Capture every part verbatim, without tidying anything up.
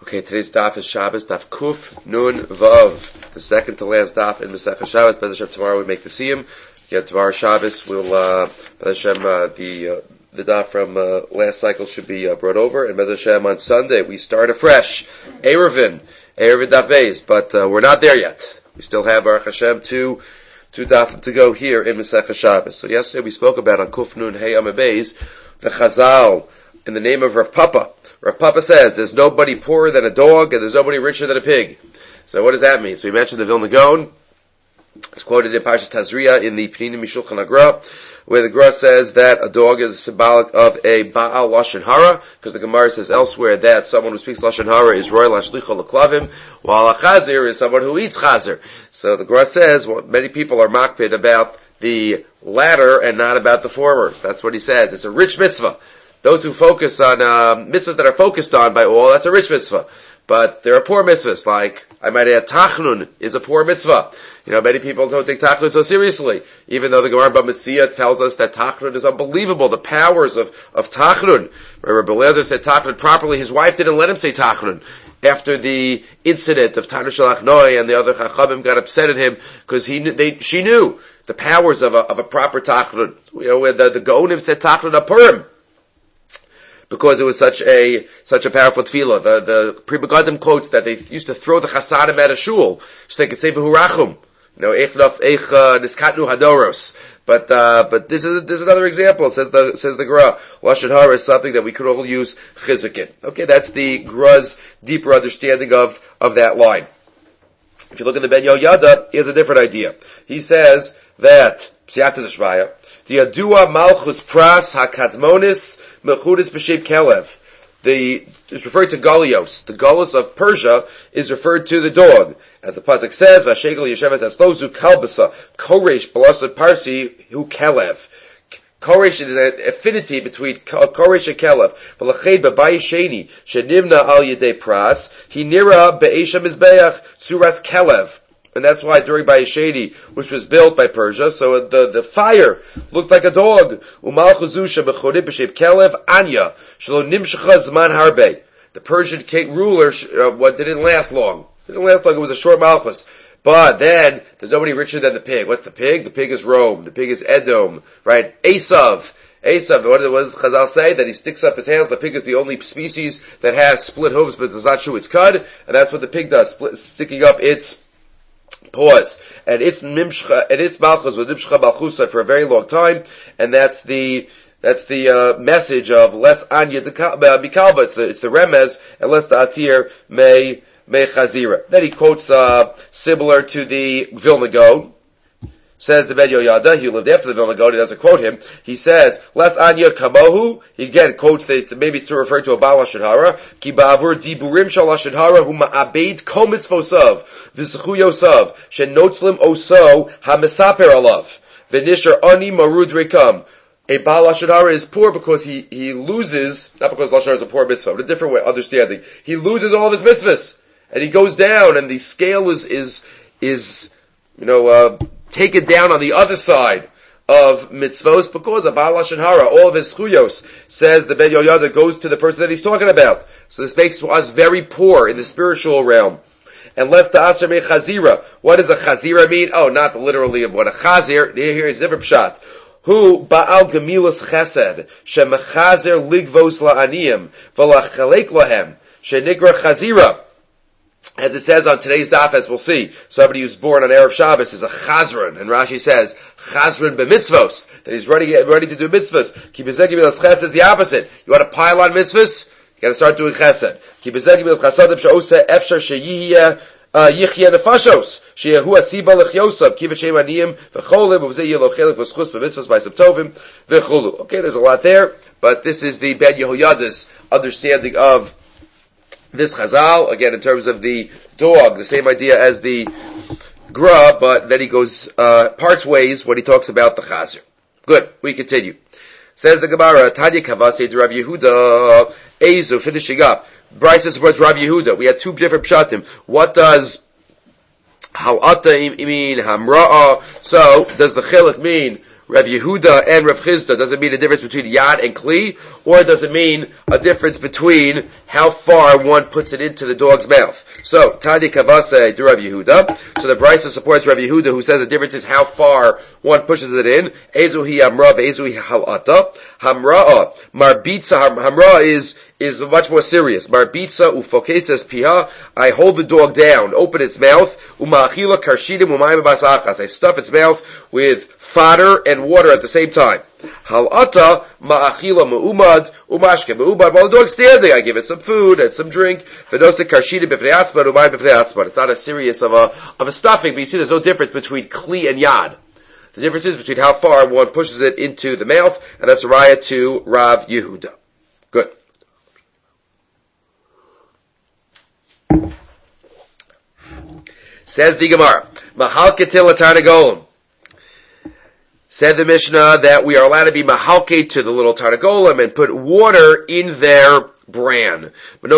Okay, today's daf is Shabbos, daf Kuf Nun Vav, the second to last daf in Masechah Shabbos. B'ez Hashem, tomorrow we make the siyum. Yet tomorrow Shabbos, we'll uh, B'ez Hashem, uh, the uh, the daf from uh, last cycle should be uh, brought over, and B'ez Hashem on Sunday we start afresh. Erevin, Erevin daf Beis, but uh, we're not there yet. We still have Baruch Hashem two two daf to go here in Masechah Shabbos. So yesterday we spoke about on Kuf Nun Hey Amud Beis the Chazal in the name of Rav Papa. Rav Papa says there's nobody poorer than a dog and there's nobody richer than a pig. So what does that mean? So we mentioned the Vilna Gaon. It's quoted in Parashat Tazria in the Pninim Mishulchan Agra, where the Gra says that a dog is symbolic of a Baal Lashon Hara, because the Gemara says elsewhere that someone who speaks Lashon Hara is Roy Lashlicha L'Klavim, while a Chazir is someone who eats Chazir. So the Gra says well, many people are makpid about the latter and not about the former. So that's what he says. It's a rich mitzvah. Those who focus on uh, mitzvahs that are focused on by all, that's a rich mitzvah. But there are poor mitzvahs, like, I might add, Tachnun is a poor mitzvah. You know, many people don't take Tachnun so seriously, even though the Gemara B'Metzia tells us that Tachnun is unbelievable, the powers of, of Tachnun. Rabbi Eliezer said Tachnun properly, his wife didn't let him say Tachnun. After the incident of Tanu Shalach Noi and the other Chachamim got upset at him, because he knew, they, she knew the powers of a, of a proper Tachnun. You know, where the, the Gaonim said Tachnun Apurim, because it was such a such a powerful tefillah. The the Pri Megadim quotes that they used to throw the chasadim at a shul so they could say v'hurachum. You know, eich naf eich niskatnu hadoros. But uh, but this is this is another example. It says the says the Gra lashon hara is something that we could all use chizuk in. Okay, that's the Gra's deeper understanding of of that line. If you look at the Ben Yoyada, he has a different idea. He says that Psiata Deshvaya, the Adua Malchus Pras HaKadmonis Mechudis B'Shem Kelev. The, it's referred to Galios. The Galios of Persia is referred to the dog. As the Pasuk says, Vashegel Yeshevet Atzlozu Kalbasa, Koresh Balasad Parsi Hu Kelev. Koresh is an affinity between Koresh and Kelev. V'lached B'Bayi Sheni, Shenivna Al Yedei Pras, Hinira Be'esha Mizbeach, Suras Kelev. And that's why during Bayesheni, which was built by Persia, so the, the fire looked like a dog. The Persian king, ruler, uh, what didn't last long. Didn't last long, it was a short malchus. But then, there's nobody richer than the pig. What's the pig? The pig is Rome. The pig is Edom. Right? Esav. Esav, what does Chazal say? That he sticks up his hands. The pig is the only species that has split hooves, but does not chew its cud. And that's what the pig does, split, sticking up its pause. And it's Mimshcha, and it's Malchus with Mimshcha Malchusa for a very long time, and that's the, that's the, uh, message of less Anya Bikalba, it's the, it's the Remez, and less the Atir May, May Chazira. Then he quotes, uh, similar to the Vilna Gaon. Says the Ben Yoyada, he lived after the Vilna Gaon, he doesn't quote him. He says, Les Anya Kamohu, he again quotes that maybe it's to refer to a Baal Lashon Hara, Ki Ba'avur Diburim Shal Lashon Hara, Hu Ma'abed Kol Mitzvosav, V'Sechu Yosav, Shenotzlim Oso, HaMesaper Alav, V'Nisher Ani Marud Rekam. A Baal Lashon Hara is poor because he, he loses, not because Lashon Hara is a poor mitzvah, but a different way, understanding. He loses all of his mitzvahs, and he goes down, and the scale is, is, is, you know, uh, taken down on the other side of mitzvos because of Baal Lashon Hara. All of his schuyos, says the Ben Yoyada, goes to the person that he's talking about. So this makes us very poor in the spiritual realm. And less the Asher me Chazira. What does a Chazira mean? Oh, not literally of what a Chazir. Here is a different pshat. Hu Baal Gemilas Chesed, Shemechazer Ligvos La'aniyim, V'lachalek Lahem, Shenikra Chazira. As it says on today's daf, as we'll see, somebody who's born on Erev Shabbos is a chazran, and Rashi says, chazran b'mitzvos, that he's ready, ready to do mitzvos. Ki b'zeh gimilas chesed, the opposite. You want to pile on mitzvos? You gotta start doing chesed. Ki b'zeh gimilas chasadim she'oseh efshar she'yihiyeh yichiyeh nefashos, she'yehu asiba l'chyosav, ki v'shem aniyim v'cholim, v'zeh yeh lochelik v'schus b'mitzvos v'isab tovim v'chulu. Okay, there's a lot there, but this is the Ben Yehoyada's understanding of this Chazal, again, in terms of the dog, the same idea as the Gra, but then he goes, uh, parts ways when he talks about the Chazir. Good, we continue. Says the Gemara, Tanya Kavase to Rav Yehuda, Ezu, finishing up. Bryce supports Rav Yehuda. We had two different pshatim. What does Halata mean, Hamra'a? So, does the Chilik mean Rav Yehuda and Rav Chizda, does it mean a difference between yad and kli, or does it mean a difference between how far one puts it into the dog's mouth? So, Tadi Kavase to Rav Yehuda. So the Brisa supports Rav Yehuda, who says the difference is how far one pushes it in. Ezuhi Hamra, Ezuhi Halata. Hamra, Marbitza, Hamra is, is much more serious. Marbitza ufokeses piha. I hold the dog down, open its mouth. Umachila karshidim umayim basachas. I stuff its mouth with fodder and water at the same time. Halata ma'achila ma'umad umashke ma'umad. While the dog's standing, I give it some food and some drink. V'noste karshidim b'fnei atzman umayim b'fnei atzman. It's not a serious of a of a stuffing, but you see, there's no difference between kli and yad. The difference is between how far one pushes it into the mouth, and that's a raya to Rav Yehuda. Good. Says the Gemara, Mahalketil Tarnagolim. Said the Mishnah that we are allowed to be mahalke to the little Tarnagolim and put water in their bran.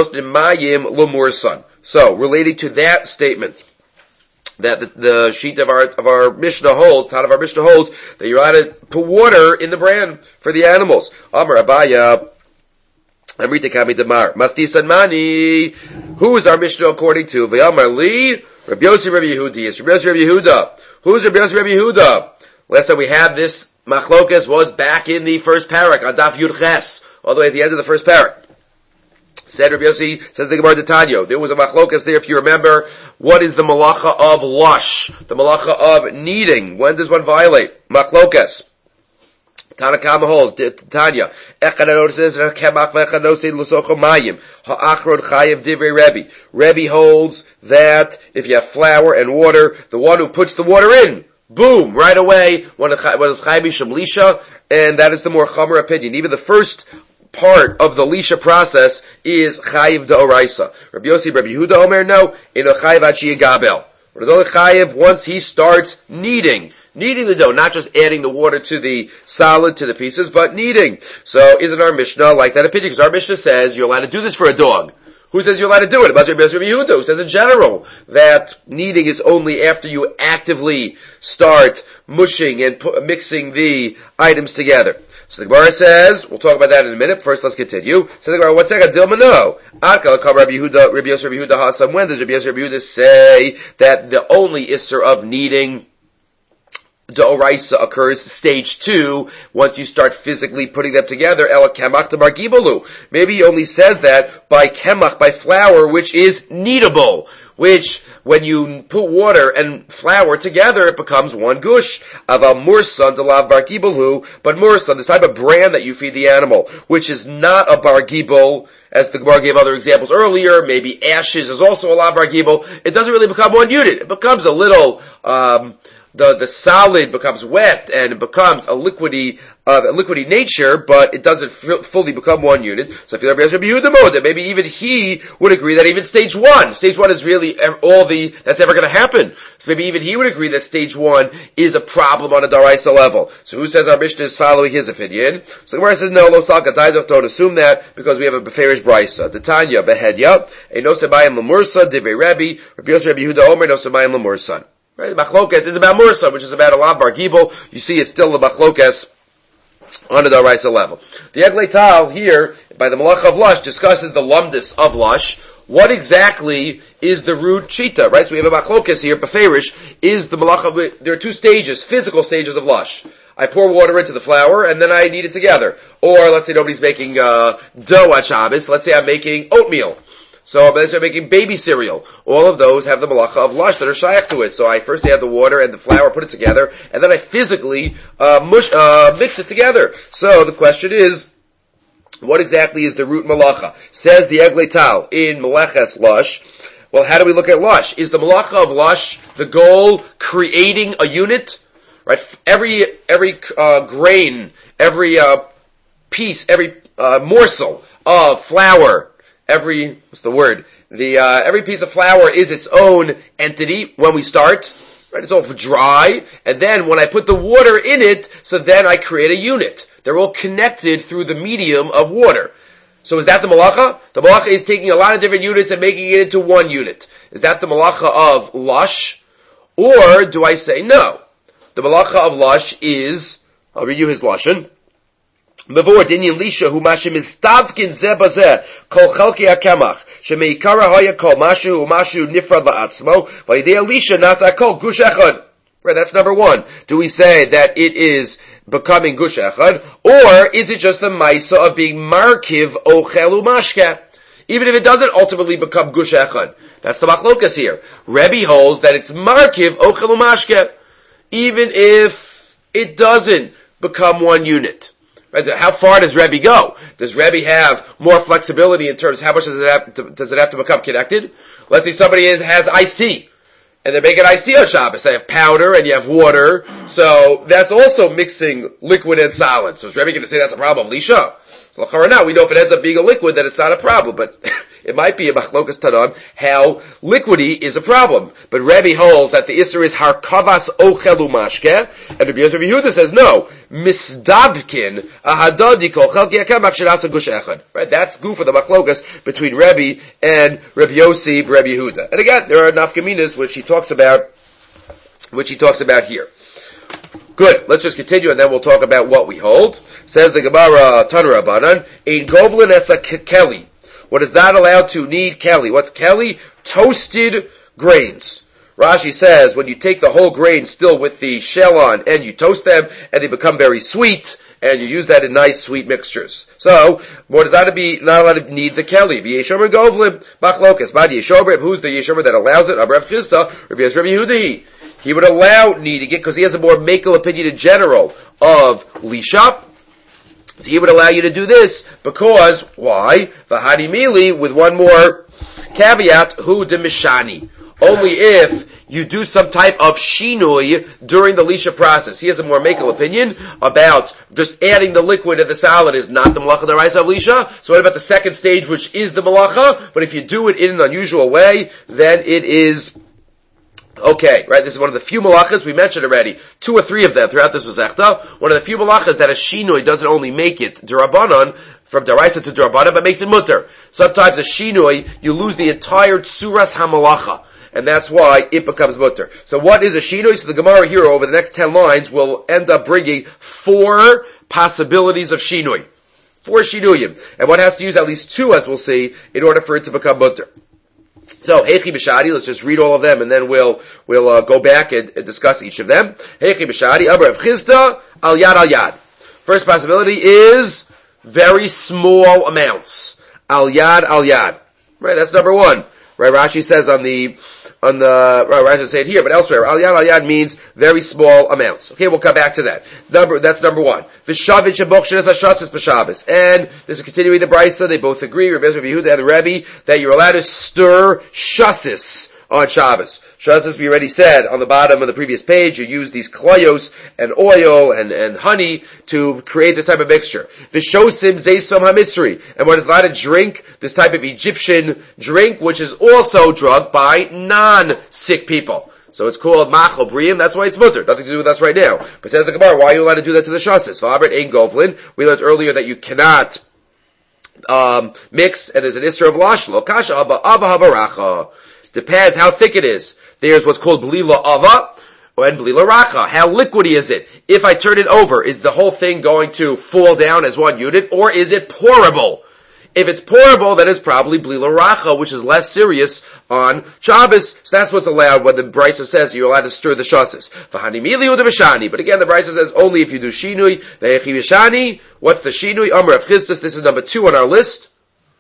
So, relating to that statement, that the, the sheet of our of our Mishnah holds, part of our Mishnah holds, that you're allowed to put water in the bran for the animals. Amar Abaya, Amrita Kami Damar, Mastisan Mani. Who is our Mishnah according to? V'Amar Li, Rabbi Yossi Rabbi Yehudi. It's Rabbi Yossi Rabbi Yehuda. Who's Rabbi Yossi Rabbi Yehuda? Last time we had this machlokas was back in the first parak, Adaf Yud Ches, all the way at the end of the first parak. Said Rabbi Yossi, says the Gemara Detanyo, there was a machlokas there, if you remember. What is the malacha of lush? The malacha of kneading. When does one violate? Machlokas. Tanakama holds, Tanya, Echad says, Kemach v'echad nosei l'socho mayim, ha'achrod chayev divrei Rebbe. Rebbe holds that if you have flour and water, the one who puts the water in, boom, right away, one is chayev mishum lisha, and that is the more chomer opinion. Even the first part of the lisha process is chayiv d'oraisa. Rabbi Yossi, Rabbi Yehuda Omer, no, ino chayiv ad sheyigabel. But it's only chayiv once he starts kneading. Kneading the dough, not just adding the water to the solid, to the pieces, but kneading. So isn't our Mishnah like that opinion? Because our Mishnah says you're allowed to do this for a dog. Who says you're allowed to do it? Rabbi Yehuda, who says in general that kneading is only after you actively start mushing and pu- mixing the items together. So the Gemara says, we'll talk about that in a minute. First, let's continue. So the Gemara, what's that? Dilmano. Akal kal Rabbi Yehuda, Rabbi Yossi, Rabbi Yehuda Hasam. When does Rabbi Yossi, Rabbi Yehuda say that the only isser of kneading D'oraisa occurs stage two, once you start physically putting them together, Ela kemach to margibalu. Maybe he only says that by kemach, by flour, which is kneadable, which, when you put water and flour together, it becomes one gush. Aval mursan delav bargibalu, but mursan, this type of bran that you feed the animal, which is not a bargibal, as the Gemara gave other examples earlier, maybe ashes is also a la bargibal, it doesn't really become one unit. It becomes a little, um, The, the solid becomes wet and it becomes a liquidy, uh, a liquidy nature, but it doesn't f- fully become one unit. So if you're Rabbi Yehuda, then maybe even he would agree that even stage one, stage one is really all the, that's ever going to happen. So maybe even he would agree that stage one is a problem on a Daraisa level. So who says our Mishnah is following his opinion? So the Gemara says, no, lo salka, don't assume that, because we have a Beferish Brisa. The Tanya, Behedya, a no sebayim lemursa, divrei Rebbe, Rabbi Yossi Rabbi Yehuda Omer, no sebayim lemursa. Right? Machlokas is about Mursa, which is about a lav bar gibel. You see, it's still the Machlokas on the Daraisa level. The Eglei Tal here, by the Malach of Lush, discusses the lumdus of Lush. What exactly is the root Shita, right? So we have a Machlokas here, Beferish, is the Malach of, there are two stages, physical stages of Lush. I pour water into the flour, and then I knead it together. Or, let's say nobody's making, uh, dough at Shabbos, let's say I'm making oatmeal. So, let's say I'm making baby cereal. All of those have the malacha of lush that are shaykh to it. So I first add the water and the flour, put it together, and then I physically, uh, mush, uh, mix it together. So the question is, what exactly is the root malacha? Says the Eglei Tal in Meleches Lush. Well, how do we look at lush? Is the malacha of lush the goal creating a unit? Right? Every, every, uh, grain, every, uh, piece, every, uh, morsel of flour, every, what's the word? The, uh, every piece of flour is its own entity when we start. Right? It's all dry. And then when I put the water in it, so then I create a unit. They're all connected through the medium of water. So is that the malacha? The malacha is taking a lot of different units and making it into one unit. Is that the malacha of lush? Or do I say no? The malacha of lush is I'll read you his lashon. Mavor dinyan lisha hu mashim istavkin zebazeh kol chalki hakemach shemeikara haya kol mashu hu mashu nifrad la'atzmo v'yidei lisha nasa kol gush echad. Right, that's number one. Do we say that it is becoming gush echad, or is it just the maisa of being markiv ochel umashke? Even if it doesn't ultimately become gush echad, that's the machlokas here. Rebbe holds that it's markiv ochel umashke, even if it doesn't become one unit. Right? How far does Rebbe go? Does Rebbe have more flexibility in terms of how much does it have to, does it have to become connected? Let's say somebody is, has iced tea, and they're making iced tea on Shabbos. They have powder and you have water, so that's also mixing liquid and solid. So is Rebbe going to say that's a problem of Lisha? So now we know if it ends up being a liquid, then it's not a problem, but it might be a machlokas tanan how liquidy is a problem. But Rebbe holds that the isser is harkavas ochelu mashke, and Rabbi Yosef Yehuda says no, misdabkin ahadadi kol chalki hakamach shenasa gush echad. Right, that's goof of the machlokas between Rebbe and Rabbi Yosef, Rabbi Yehuda. And again, there are nafkaminas which he talks about, which he talks about here. Good. Let's just continue, and then we'll talk about what we hold. Says the Gemara Tanur Rabbanan, ein govlin es a keli. What is not allowed to need keli? What's keli? Toasted grains. Rashi says when you take the whole grain still with the shell on and you toast them and they become very sweet, and you use that in nice sweet mixtures. So, what is not to be not allowed to need the keli? V'yeshomer govlim machlokas. Bad yeshomer. Who's the yeshomer that allows it? Abrav Chisda. Rabbi Yehuda. He would allow needing it because he has a more makel opinion in general of lisha. So he would allow you to do this because, why? V'hadi mili, with one more caveat, hu de mishani. Only if you do some type of shinui during the lisha process. He has a more makel opinion about just adding the liquid and the solid is not the malacha deraisa of lisha. So what about the second stage, which is the malacha? But if you do it in an unusual way, then it is okay, right? This is one of the few malachas we mentioned already. Two or three of them throughout this Masechta. One of the few malachas that a shinui doesn't only make it derabanan, from deraisa to derabanan, but makes it mutter. Sometimes a shinui, you lose the entire tsuras hamalacha. And that's why it becomes mutter. So what is a shinui? So the Gemara here over the next ten lines will end up bringing four possibilities of shinui. Four shinuyim. And one has to use at least two, as we'll see, in order for it to become mutter. So, Heichi B'Shadi, let's just read all of them and then we'll, we'll, uh, go back and, and discuss each of them. Heichi B'Shadi, Abrav Chisda, Al Yad Al Yad. First possibility is very small amounts. Al Yad Al Yad. Right, that's number one. Right, Rashi says on the, on the, right, Rashi doesn't say it here, but elsewhere, Al Yad Al Yad means very small amounts. Okay, we'll come back to that. Number, that's number one. V'shavit shebok shenes hashasas b'Shabbos. And this is continuing the Brisa, they both agree, Rabbi Yehuda and the Rebbe, that you're allowed to stir shasis on Shabbos. Shasis, we already said on the bottom of the previous page, you use these klayos and oil and, and honey to create this type of mixture. Vishosim zeisom hamitzri. And one is allowed to drink this type of Egyptian drink, which is also drunk by non-sick people. So it's called machal briim, that's why it's mutter. Nothing to do with us right now. But says the Gemara, why are you allowed to do that to the shasis? V'abret ein govlin. We learned earlier that you cannot um, mix, and there's an isra of lashlo. Kasha abba abba habaracha. Depends how thick it is. There's what's called blila ava and blila racha. How liquidy is it? If I turn it over, is the whole thing going to fall down as one unit, or is it pourable? If it's pourable, then it's probably blila racha, which is less serious on Shabbos. So that's what's allowed when the Brisa says you're allowed to stir the shasis. V'hani mili u'de v'shani. But again, the Brisa says only if you do shinui. Ve'echi v'shani. What's the shinui? Amar of Chistus. This is number two on our list.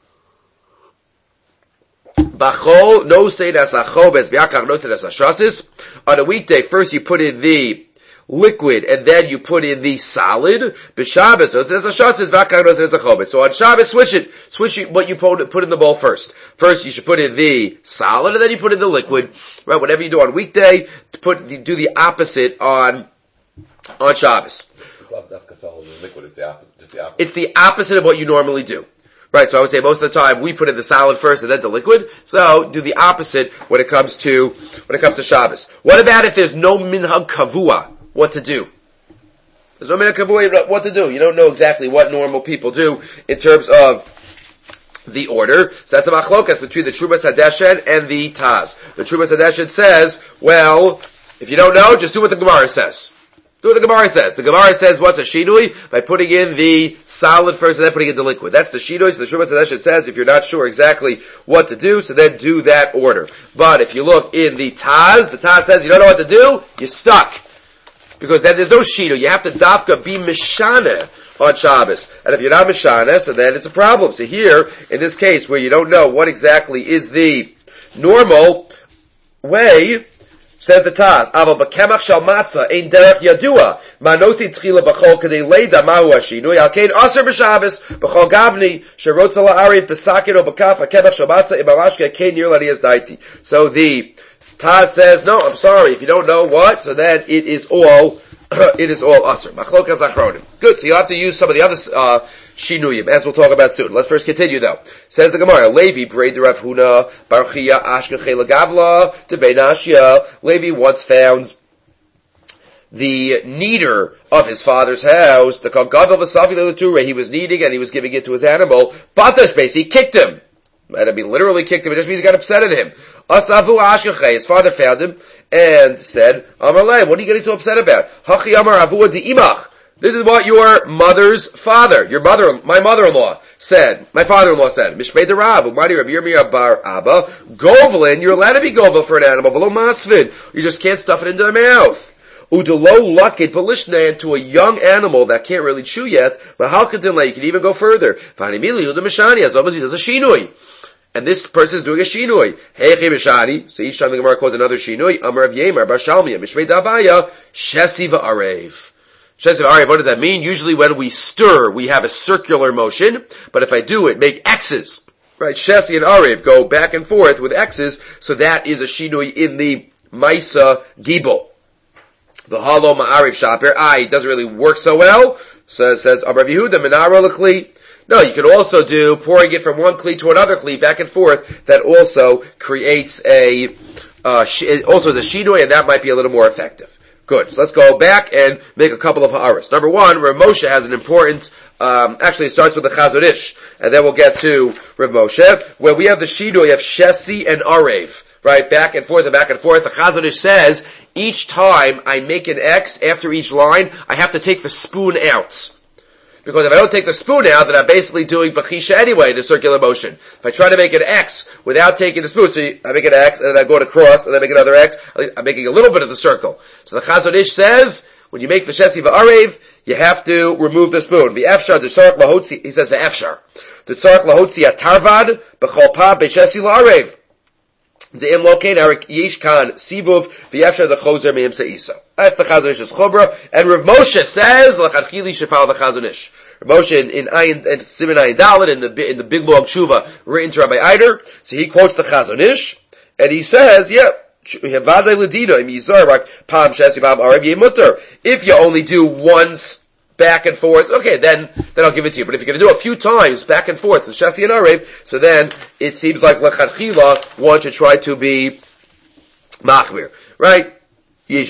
Bachol, no say that's a chobes, biakach, no say that's a shasis. On a weekday, first you put in the liquid, and then you put in the solid. B'Shabbos, so there's a shasis, biakach, no say that's a chobes. So on Shabbos, switch it. Switch it, what you put, put in the bowl first. First, you should put in the solid, and then you put in the liquid. Right, whatever you do on weekday, put, do the opposite on, on Shabbos. It's the opposite of what you normally do. Right, so I would say most of the time we put in the solid first and then the liquid. So do the opposite when it comes to when it comes to Shabbos. What about if there's no minhag kavua? What to do? There's no minhag kavua. What to do? You don't know exactly what normal people do in terms of the order. So that's a machlokas between the Trumas Hadeshen and the Taz. The Trumas Hadeshen says, well, if you don't know, just do what the Gemara says. Do what the Gemara says. The Gemara says, what's a shinui? By putting in the solid first and then putting in the liquid. That's the shinui. So the Shumas Hadeshet says, if you're not sure exactly what to do, so then do that order. But if you look in the Taz, the Taz says you don't know what to do, you're stuck. Because then there's no shinui. You have to dafka be mishaneh on Shabbos. And if you're not mishaneh, so then it's a problem. So here, in this case, where you don't know what exactly is the normal way, says the Taz, Aval b'kemach shal matzah ein derech yadua manosi tchila b'chol kadei leida mahu hashinui al kein aser b'Shabbos b'chol gavni sherotza la'arid b'sakin o b'kaf ha'kemach shal matzah imalashke kein yir la'niyas daiti. So the Taz says, no, I'm sorry, if you don't know what, so then it is all it is all aser. Machlokas achronim. Good. So you have to use some of the other uh, shinuyim, as we'll talk about soon. Let's first continue though. Says the Gemara, Levi braid the Rav Huna Barchia Ashkechei Lagavla to Beinashia. Levi once found the kneader of his father's house, the Gadol V'Savi L'Ture. He was kneading and he was giving it to his animal. Bata space, he kicked him. And I mean, literally kicked him. It just means he got upset at him. Asavu Ashkechei. His father found him and said, Amar Lei, what are you getting so upset about? Hachi Amar Avua Di Imach. This is what your mother's father, your mother, my mother-in-law said, my father-in-law said, Mishmei de Rab, Umadi Rav Yirmiyah bar Abba, Govlin, you're allowed to be Govil for an animal, V'lo Masvid, you just can't stuff it into the mouth. Udelo Lakit Balishnan, to a young animal that can't really chew yet, but how can you can even go further? Fani Mili, Uda Mishani, as long as he does a shinui. And this person is doing a shinui. Heichi Mishani, so each time the Gemara calls another shinui, Amar Rav Yemar bar Shalmiya, Mishmei de Abaya, Shesi v'arev. What does that mean? Usually when we stir, we have a circular motion, but if I do it, make X's. Right? Shesi and Arev go back and forth with X's, so that is a shinui in the Maisa Gibel. The Halo Ma'arev Shaper, I, doesn't really work so well, so it says, Amar Yehuda, Menara L'Kli. No, you can also do pouring it from one Kli to another Kli, back and forth, that also creates a, uh, sh- also is a shinui, and that might be a little more effective. Good. So let's go back and make a couple of ha'aras. Number one, Rav Moshe has an important, um, actually it starts with the Chazon Ish, and then we'll get to Rav Moshe, where we have the shinui of Shesi and Arev, right? Back and forth and back and forth. The Chazon Ish says, each time I make an X after each line, I have to take the spoon out. Because if I don't take the spoon out, then I'm basically doing Bachisha anyway, the circular motion. If I try to make an X without taking the spoon, so you, I make an X, and then I go to cross, and then I make another X, I'm making a little bit of the circle. So the Chazon Ish says, when you make the Shesi v'arev, you have to remove the spoon. The Efshar, the Tzarech Lahotzi, he says the Efshar. The Tzarech Lahotzi atarvad, b'chol pa, b'Shesi l'Arev. The imlokein arik yishkan sivuv v'yefshar the choser me'im se'isa. That's the Chazon Ish's chobra. And Rav Moshe says l'chadchili shefal the Chazon Ish. Rav Moshe in in Ayin and Siman Ayin Dalet in the in the big long tshuva written to Rabbi Eider. So he quotes the Chazon Ish and he says, yeah. If you only do once back and forth, okay, then then I'll give it to you. But if you're going to do a few times back and forth, the Shasi and Arev, so then it seems like l'chadchila one should try to be machmir, right? Right,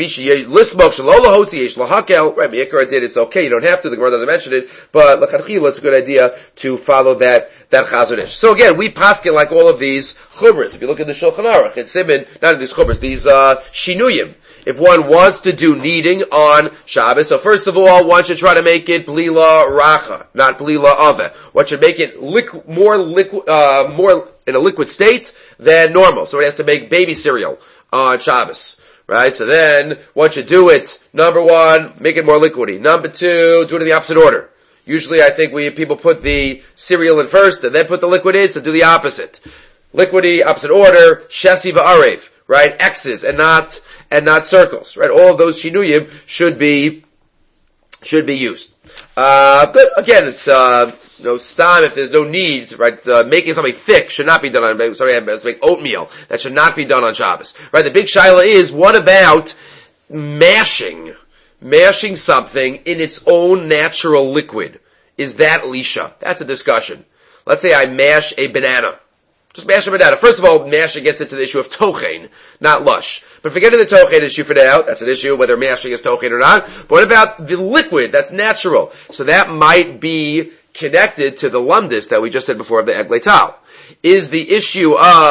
Meikar did, it's okay, you don't have to, the Gemara doesn't mention it, but l'chadchila, it's a good idea to follow that, that Chazon Ish. So again, we paskin like all of these chumras. If you look at the Shulchan Aruch, it's Siman, not these chumras, these, uh, shinuyim. If one wants to do kneading on Shabbos, so first of all, one should try to make it blila racha, not blila ave. One should make it liqu- more liquid, uh, more in a liquid state than normal. So one has to make baby cereal on Shabbos. Right? So then, one should do it, number one, make it more liquidy. Number two, do it in the opposite order. Usually I think we, people put the cereal in first and then put the liquid in, so do the opposite. Liquidy, opposite order, Shesi v'arev, right? X's and not, and not circles, right? All of those shinuyim should be, should be used. Uh, but again, it's, uh, you know, stam, if there's no need, right, uh, making something thick should not be done on, sorry, let's make oatmeal. That should not be done on Shabbos. Right, the big shaila is, what about mashing, mashing something in its own natural liquid? Is that lisha? That's a discussion. Let's say I mash a banana. Just mash a banana. First of all, mashing gets into the issue of tochein, not lush. But forgetting the tochein issue for now, that's an issue whether mashing is tochein or not. But what about the liquid? That's natural. So that might be connected to the lumdis that we just said before of the egg leital. Is the issue of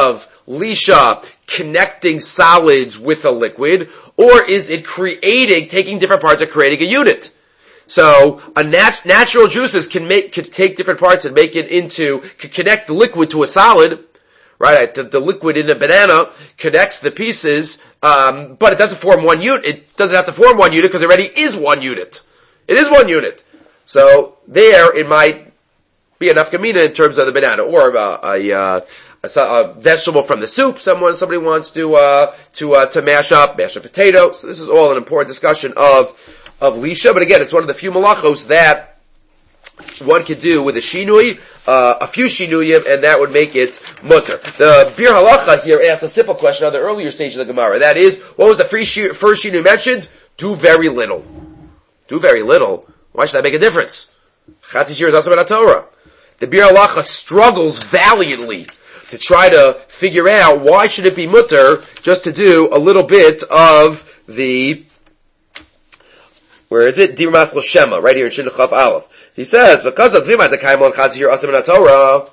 lisha connecting solids with a liquid, or is it creating, taking different parts and creating a unit? So, a nat- natural juices can make, can take different parts and make it into, can connect the liquid to a solid, right? The, the liquid in a banana connects the pieces, um, but it doesn't form one unit. It doesn't have to form one unit because it already is one unit. It is one unit. So, there, it might be enough nafkamina in terms of the banana, or uh, a, uh, a, a vegetable from the soup. Someone, somebody wants to, uh, to, uh, to mash up, mash up potato. So this is all an important discussion of, of lisha, but again, it's one of the few malachos that one could do with a shinui, uh, a few shinuyim, and that would make it mutter. The Bir Halacha here asks a simple question on the earlier stage of the Gemara. That is, what was the first shinui mentioned? Do very little. Do very little. Why should that make a difference? Chatzi shir is also in Torah. The Bir Halacha struggles valiantly to try to figure out why should it be mutter just to do a little bit of the, where is it? Dirmas L'Shema, right here in Shin Chaf Aleph. He says, because of Vima Dekaimon Chatzi Shir Asim in Torah,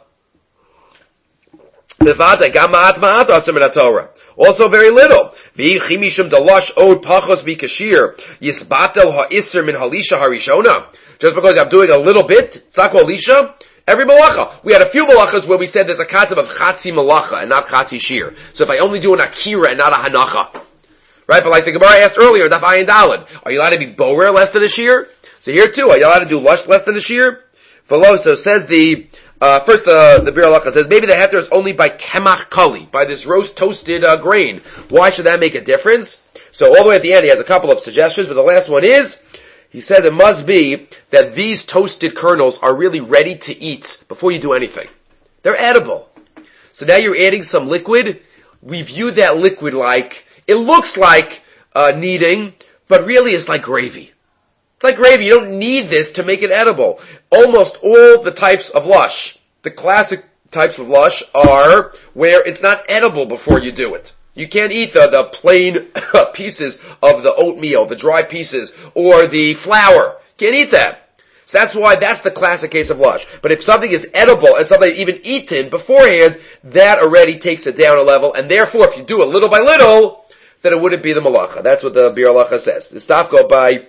Bevada Gamat Ma'at Asim in Torah. Also very little. V'chimishum dalash od pachos b'kashir yisbatel ha'isr min halisha harishona. Just because I'm doing a little bit, it's not called lisha. Every malacha. We had a few malachas where we said there's a concept of chatzi malacha and not chatzi shir. So if I only do an akira and not a hanacha, right? But like the Gemara asked earlier, daf ayin daled, are you allowed to be borer less than a shir? So here too, are you allowed to do lush less than a shir? V'lo, so says the Uh, first, uh, the Bir Halacha says, maybe the heter is only by kemach kali, by this roast toasted, uh, grain. Why should that make a difference? So all the way at the end, he has a couple of suggestions, but the last one is, he says it must be that these toasted kernels are really ready to eat before you do anything. They're edible. So now you're adding some liquid. We view that liquid like, it looks like, uh, kneading, but really it's like gravy. It's like gravy. You don't need this to make it edible. Almost all the types of lush, the classic types of lush, are where it's not edible before you do it. You can't eat the, the plain pieces of the oatmeal, the dry pieces, or the flour. Can't eat that. So that's why that's the classic case of lush. But if something is edible and something even eaten beforehand, that already takes it down a level, and therefore if you do it little by little, then it wouldn't be the malacha. That's what the Bir Halacha says. The staff go by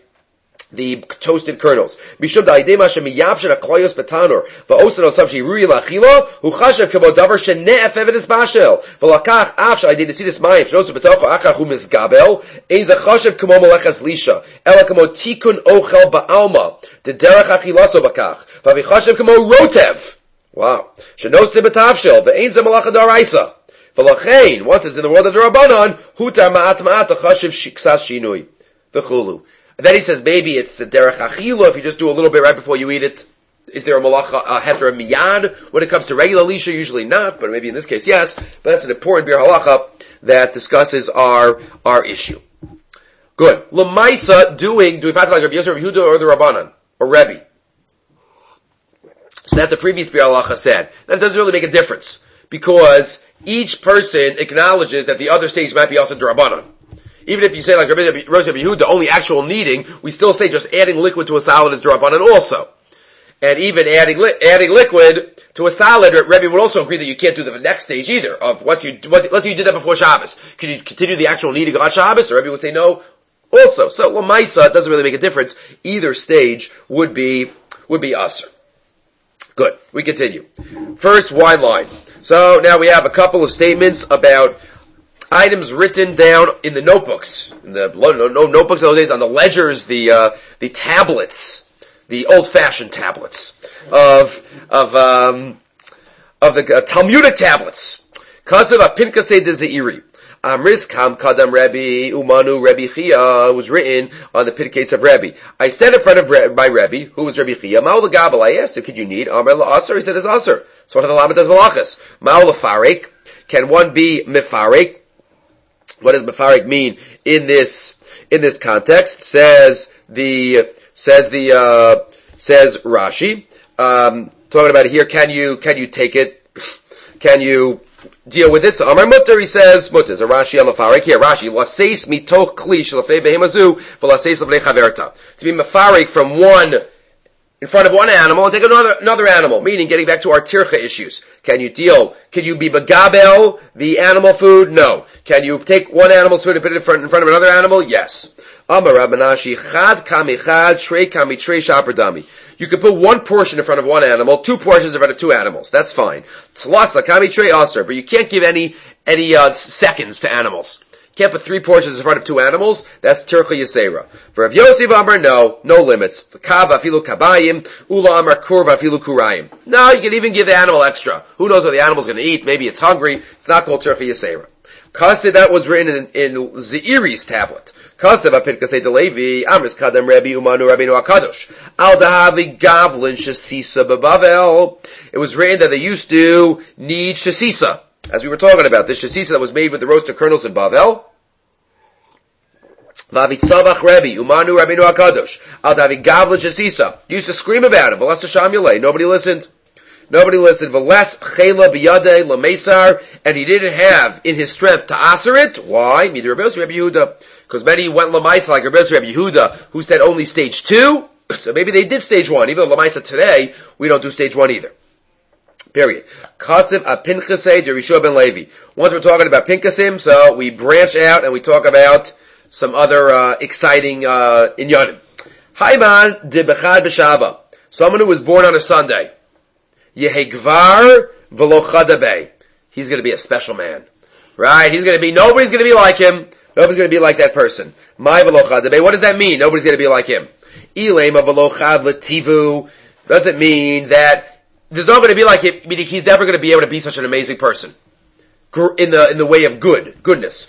the toasted kernels. Mishum da'idema shemiyabshen akloyos betanor va'osen osam shirui lachilo hu chashav kemo davar shene'ef evidus bashel v'lakach af sh'aydei nesidus mayim shnosu betocho achach hu mizgabel ein ze chashav kemo melechas lisha ela kemo tikun ochel ba'alma de derech achilaso bakach v'vichashav kemo rotev. Wow. Shnosu betavshel ve'ein ze melacha daraisa v'lachein, once it's in the world of the Rabbanon, hutar ma'at ma'at chashav shiksas shinui v'chulu. And then he says, maybe it's the derech achila, if you just do a little bit right before you eat it. Is there a malacha, a heter miyad? When it comes to regular lisha, usually not, but maybe in this case, yes. But that's an important bir halacha that discusses our, our issue. Good. L'maisa doing, do we pass it like Rabbi Yosef, Rabbi Yehuda, or the Rabbanan? Or Rebbe? So that the previous bir halacha said. That doesn't really make a difference. Because each person acknowledges that the other stage might be also the Rabbanan. Even if you say like Rabbi Yehuda, the only actual kneading, we still say just adding liquid to a solid is D'Rabbanan also. And even adding li- adding liquid to a solid, Rebbe would also agree that you can't do the next stage either. Of once you, once, let's say you did that before Shabbos. Could you continue the actual kneading on Shabbos? Or Rebbe would say no also. So, L'maisa, it doesn't really make a difference. Either stage would be, would be usher. Good. We continue. First, wine line. So, now we have a couple of statements about items written down in the notebooks, in the no, no, notebooks of those days, on the ledgers, the uh, the tablets, the old-fashioned tablets of of um, of the uh, Talmudic tablets. Kasav apinkasei de zeiri. Amris kam kadam Rebbe umanu Rebbe Chia was written on the pinkase of Rebbe. I said in front of Re- my Rebbe, who was Rebbe Chia, Ma'ul Gabel. I asked him, could you need Amar la'aser? He said, it's aser. It's one of the lamadas malachas. Ma'ul lafarek. Can one be mefarek? What does mefarek mean in this in this context? Says the says the uh, says Rashi. Um, talking about it here. Can you can you take it? Can you deal with it? So Amar Mutter, he says Mutter. So Rashi al mefarek here. Rashi laseis mitoch kli shlafnei behemazu v'laseis lefnei chaverta. To be mefarek from one in front of one animal and take another another animal, meaning getting back to our tircha issues. Can you deal, can you be begabel the animal food? No. Can you take one animal's food and put it in front, in front of another animal? Yes. Amar Rabanashi, chad kami chad, trei kami trei shaper dami. You can put one portion in front of one animal, two portions in front of two animals. That's fine. Tlasa kami trei aser, but you can't give any, any, uh, seconds to animals. Can't put three portions in front of two animals. That's tircha yisera. For Rav Yosef Amar, no, no limits. Kav afilu kabayim, ula Amar kur afilu kurayim. No, you can even give the animal extra. Who knows what the animal's going to eat? Maybe it's hungry. It's not called tircha yisera. Kasev, that was written in, in Zeiri's tablet. Kasev apin kasei delevi amris kadam Rabbi Umanu Rabbeinu Hakadosh al dahavi gavlin shasisa bebavel. It was written that they used to need shasisa. As we were talking about, this shasisa that was made with the roasted kernels in Bavel. Vavitzavach Rebbe, Umanu Rabbeinu HaKadosh, Al Davi Gavlin Shasisa. Used to scream about it. V'las Hasham Yalei. Nobody listened. Nobody listened. V'les Chela B'yadei L'Meisar. And he didn't have in his strength to answer it. Why? Midir Rabbi Yossi Rabbi Yehuda. Because many went L'Maisa like Rabbi Yossi Rabbi Yehuda, who said only stage two. So maybe they did stage one. Even though L'Maisa today, we don't do stage one either. Period. Kasev a Pinchasei de Rishua ben Levi. Once we're talking about Pinchasim, so we branch out and we talk about some other uh, exciting uh, inyanim. Hayman de Bechad B'Shaba. Someone who was born on a Sunday. Yehegvar v'lo chadabe. He's going to be a special man, right? He's going to be. Nobody's going to be like him. Nobody's going to be like that person. My v'lo chadabe. What does that mean? Nobody's going to be like him. Ilema v'lo chad l'tivu. Doesn't mean that there's not going to be like him, meaning he's never going to be able to be such an amazing person. In the, in the way of good, goodness.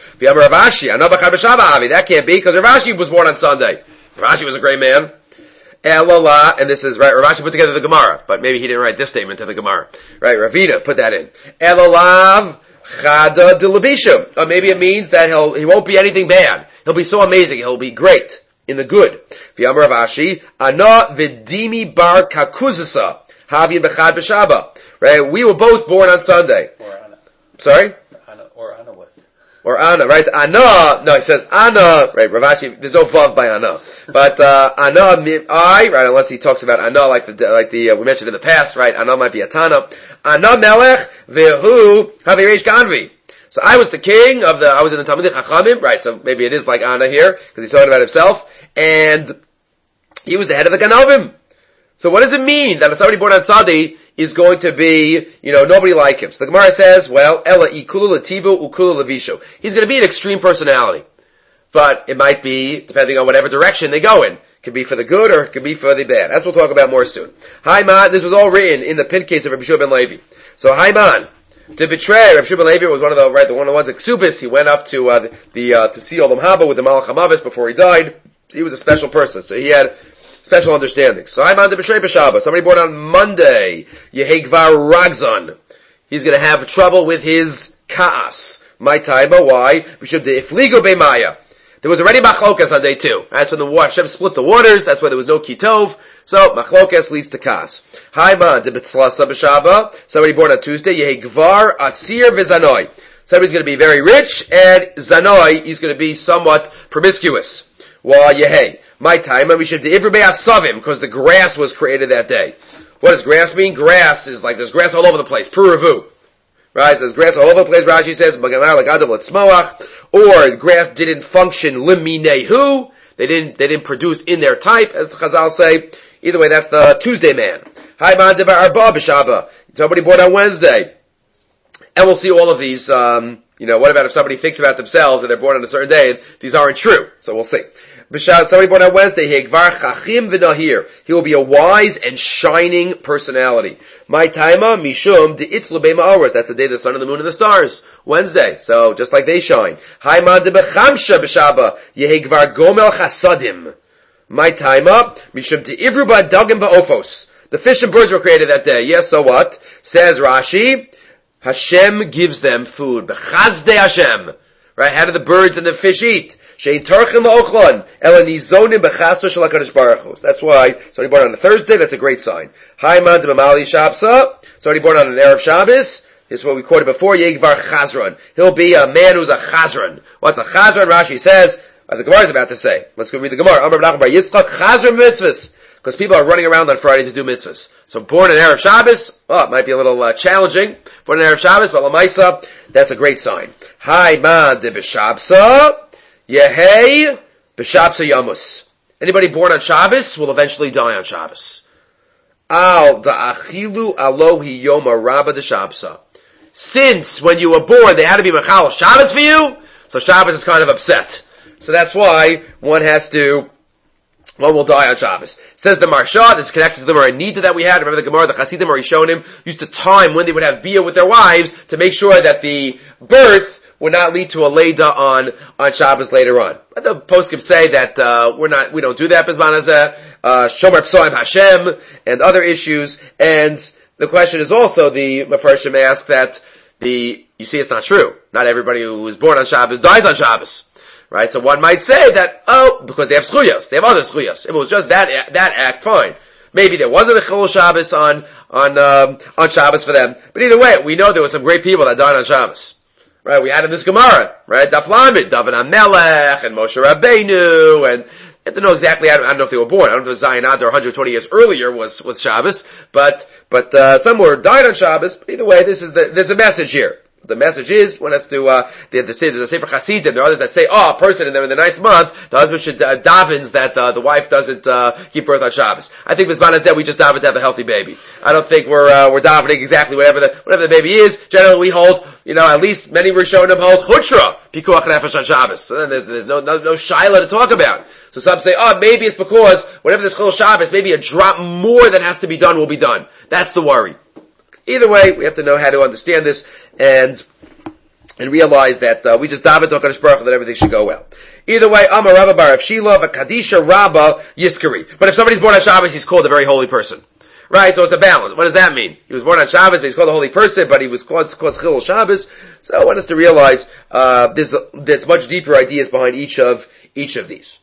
That can't be, because Rav Ashi was born on Sunday. Rav Ashi was a great man. And this is, right, Rav Ashi put together the Gemara, but maybe he didn't write this statement to the Gemara. Right, Ravina put that in. Elolav chada delabisha. Or maybe it means that he'll, he won't be anything bad. He'll be so amazing, he'll be great in the good. V'yamar Rav Ashi, ana v'dimi bar kakuzasa. Havi and Bechad B'Shaba. Right? We were both born on Sunday. Or Anna. Sorry? Anna, or Anna was. Or Anna, right? Anna, no, it says Anna, right? Rav Ashi, there's no vav by Anna. But, uh, Anna, I, right? Unless he talks about Anna like the, like the, uh, we mentioned in the past, right? Anna might be a Tana. Anna Melech, Vehu, Havi Reish Ganvi. So I was the king of the, I was in the Talmidei Chachamim, right? So maybe it is like Anna here, because he's talking about himself. And he was the head of the Ganovim. So what does it mean that somebody born on Sunday is going to be, you know, nobody like him? So the Gemara says, well, Ella ikulu lativu ukulu levisho. He's going to be an extreme personality. But it might be, depending on whatever direction they go in. It could be for the good or it could be for the bad. As we'll talk about more soon. Haiman, this was all written in the pin case of Rabbi Shua ben Levi. So Haiman, to betray, Rabbi Shua ben Levi was one of the, right, the one of the ones at Ksubis. He went up to, uh, the, the uh, to see Olam Haba with the Malach HaMavis before he died. He was a special person. So he had special understanding. So I'm on the B'Shrei B'Shaba. Somebody born on Monday. Yehegvar Ragzon. He's going to have trouble with his Ka'as. My Taiba, why? Ifligo Be'maya. There was already Machlokas on day two. That's when the Hashem split the waters. That's why there was no Kitov. So Machlokas leads to Ka'as. Haiman de B'Tzlasa B'Shaba. Somebody born on Tuesday. Yehegvar Asir V'Zanoi. Somebody's going to be very rich, and Zanoi, he's going to be somewhat promiscuous. Why, Yehei. My time, and we should asavim, because the grass was created that day. What does grass mean? Grass is like, there's grass all over the place. Puravu. Right? So there's grass all over the place. Rashi says, or grass didn't function liminehu. They didn't, they didn't produce in their type, as the Chazal say. Either way, that's the Tuesday man. Haiman devar arba b'shaba. Somebody born on Wednesday. And we'll see all of these, um, you know, what about if somebody thinks about themselves and they're born on a certain day? These aren't true. So we'll see. Somebody born on Wednesday, he will be a wise and shining personality. My taima mishum de itzlu be'ma'oros. That's the day of the sun and the moon and the stars. Wednesday. So just like they shine. Haiman de bechamsha b'shaba yehegvar gomel chasadim. My taima mishum de ivru ba'dagim ba'ofos. The fish and birds were created that day. Yes. So what? Says Rashi, Hashem gives them food. B'chazdei Hashem. Right? How do the birds and the fish eat? That's why, somebody born on a Thursday, that's a great sign. Haiman de Mamali Shabsa, somebody born on an Erev Shabbos, this is what we quoted before, Yegvar Chazran. He'll be a man who's a Chazran. What's a Chazran? Rashi says, uh, the Gemara is about to say. Let's go read the Gemara. Amar B'nachman bar Yitzchak, Chazran mitzvahs. because people are running around on Friday to do mitzvahs. So born on Erev Shabbos, well, it might be a little uh, challenging, born on Erev Shabbos, but Lamaisa, that's a great sign. Hi ma de b'Shabsa, yehei b'Shabsa yamus. Anybody born on Shabbos will eventually die on Shabbos. Al da'achilu alohi yoma rabba de Shabsa. Since when you were born, they had to be mechal Shabbos for you, so Shabbos is kind of upset. So that's why one has to, one will die on Shabbos. Says the Marsha, this is connected to the Maranita that we had. Remember the Gemara, the Chasidim or Rishonim used to time when they would have bia with their wives to make sure that the birth would not lead to a leida on, on Shabbos later on. But the poskim say that, uh, we're not, we don't do that, Bizman Hazeh, uh, Shomer Psoim Hashem, and other issues. And the question is also, the Mefarshim ask that the, you see it's not true. Not everybody who was born on Shabbos dies on Shabbos. Right? So one might say that, oh, because they have schuyas, they have other schuyas. If it was just that, that act, fine. Maybe there wasn't a Chilul Shabbos on, on, um, on Shabbos for them. But either way, we know there were some great people that died on Shabbos. Right, we had in this Gemara, right? Daf Lamed, David HaMelech, and Moshe Rabbeinu, and you have to know exactly, I don't, I don't know if they were born, I don't know if Zion Adar one hundred twenty years earlier was, was Shabbos, but, but, uh, some were died on Shabbos, but either way, this is the, there's a message here. The message is, one has to, uh, the, the, there's a Sefer Chasidim, there are others that say, oh, a person and they're in the ninth month, the husband should, uh, davens that, uh, the wife doesn't, uh, give birth on Shabbos. I think Mizman said we just daven to have a healthy baby. I don't think we're, uh, we're davening exactly whatever the, whatever the baby is. Generally we hold, you know, at least many Rishonim hold Hutra, Pikuach Nefesh on Shabbos. So then there's, there's no, no, no Shaila to talk about. So some say, oh, maybe it's because whenever there's Chilul Shabbos, maybe a drop more that has to be done will be done. That's the worry. Either way, we have to know how to understand this and, and realize that uh, we just daven to HaKadosh Baruch Hu that everything should go well. Either way, Amar Rabba Bar Avshila, V'Kadisha Rabba Yiskari. But if somebody's born on Shabbos, he's called a very holy person. Right, so it's a balance. What does that mean? He was born on Shabbos, but he's called a holy person, but he was caused, caused Chilul Shabbos. So I want us to realize, uh, there's, a, there's much deeper ideas behind each of, each of these.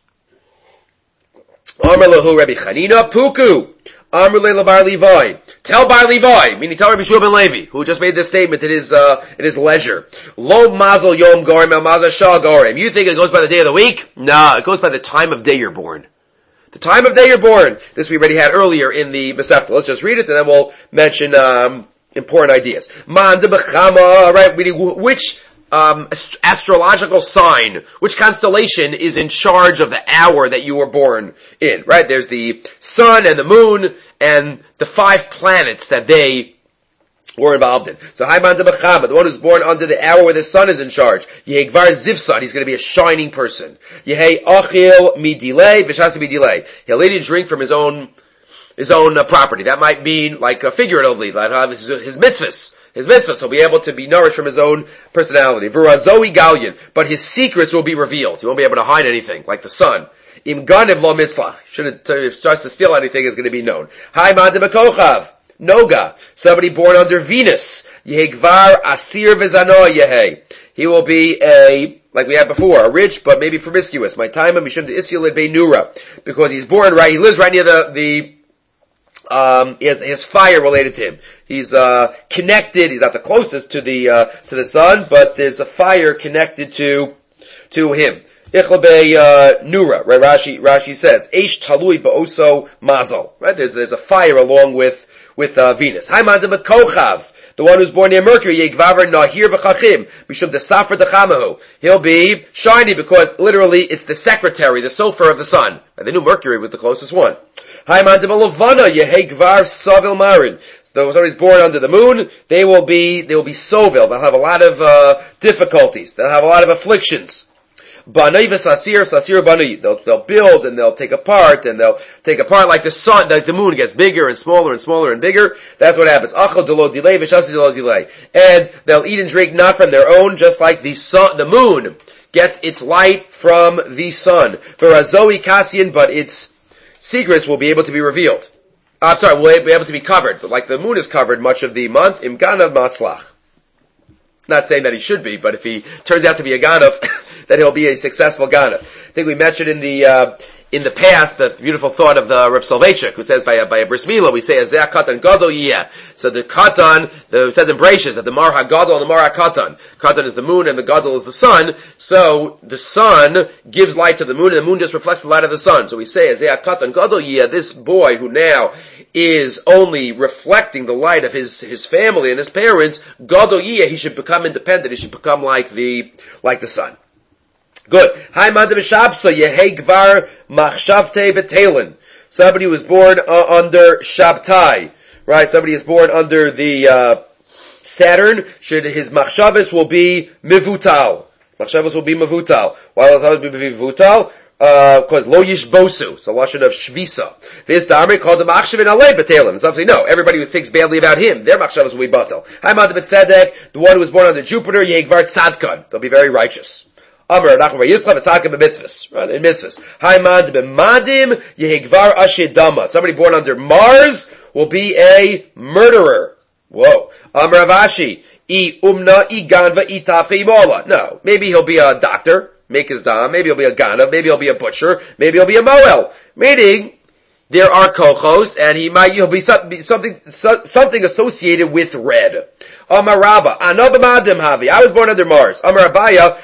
Amar Lahu Rabbi Chanina, Puku. Amar Le Bar Levi. Tell Bar Levi, meaning tell Rabbi Shua ben Levi, who just made this statement in his, uh, in his ledger. Lo mazel yom gorim el mazel shah gorim. You think it goes by the day of the week? No, it goes by the time of day you're born. The time of day you're born. This we already had earlier in the Masechta. Let's just read it and then we'll mention, um, important ideas. Man de bechama, right, which, um, astrological sign, which constellation is in charge of the hour that you were born in, right? There's the sun and the moon and the five planets that they were involved in. So, Haiman de Bechama, the one who's born under the hour where the sun is in charge. Yehei Gvar Zivsan, he's going to be a shining person. Yehei Achil Midilei, Vishasi Midilei. He'll eat and drink from his own, his own uh, property. That might mean, like, uh, figuratively, like, uh, his, his mitzvahs. His mitzvahs, he'll be able to be nourished from his own personality. V'razoi Galyan, but his secrets will be revealed. He won't be able to hide anything, like the sun. Im Ganev Lo Mitzlach. Shouldn't, if he starts to steal anything, is going to be known. Haiman de Bekochav. Noga, somebody born under Venus. Yehegvar Asir Vizano Yehe. He will be a, like we had before, a rich but maybe promiscuous. My time him Mishum de Isyal Beinura. Because he's born right, he lives right near the, the, um, he has, he has fire related to him. He's, uh, connected, he's not the closest to the, uh, to the sun, but there's a fire connected to, to him. Ichlabe, uh, Nura, right? Rashi, Rashi says, Eish Talui Ba'oso Mazel. Right? There's, there's a fire along with, with uh, Venus. Haiman de Kochav, the one who's born near Mercury, Yegvaver Nahir v'Chachim, Mishum de Safar de Chamahu. He'll be shiny because literally it's the secretary, the sofer of the sun. And they knew Mercury was the closest one. Haiman de Malavana, Yehegvar Savil Marin. So if somebody's born under the moon, they will be, they will be Sovil. They'll have a lot of, uh, difficulties. They'll have a lot of afflictions. Banai v'sasir, sasir banai. They'll, they'll build and they'll take apart and they'll take apart like the sun, like the moon gets bigger and smaller and smaller and bigger. That's what happens. Achal delo delay, v'shasi delo delay. And they'll eat and drink not from their own, just like the sun, the moon gets its light from the sun. V'razoi kasian, but its secrets will be able to be revealed. Uh, I'm sorry, will be able to be covered. But like the moon is covered much of the month, im ganav matzlach. Not saying that he should be, but if he turns out to be a ganav, then he'll be a successful ganav. I think we mentioned in the, uh, in the past, the beautiful thought of the Rav Soloveitchik, who says by a, by a bris milah, we say, Azeh katan gadol yeh. So the katan, the, it says in Bereshis, that the mar ha-gadol and the mar ha-katan. Katan is the moon and the gadol is the sun. So the sun gives light to the moon and the moon just reflects the light of the sun. So we say, Azeh katan gadol yeh, this boy who now is only reflecting the light of his, his family and his parents, gadol yeh, he should become independent, he should become like the, like the sun. Good. Hi, Manda B'Shabso, Yehei Gvar Machshavtei B'Telin. Somebody was born uh, under Shabtai, right? Somebody is born under the, uh, Saturn. Should, his Machshavas will be Mivutal. Machshavas will be Mivutal. Why will it be Mivutal? Uh, because Lo Yishbosu. It's a lashon of Shvisa. This Damri called the Machshavin Alei B'Telin. It's obviously no. Everybody who thinks badly about him, their Machshavas will be Batel. Hi, Manda B'Tzedek, the one who was born under Jupiter, Yehei Gvar Tzadkan. They'll be very righteous. Amar Nachman Bar Yitzchak v'Tzadkim b'mitzvahs, right? In mitzvahs. Haimad b'madim yehigvar ashidama. Somebody born under Mars will be a murderer. Whoa. Amar Avashi I umna I ganva I tafe imola. No, maybe he'll be a doctor, make his dam. Maybe he'll be a ganav. Maybe he'll be a butcher. Maybe he'll be a moel. Meaning there are kochos, and he might he'll be something something something associated with red. Amar Rabba, Anobamadim Havi. I was born under Mars. Amar Abaya,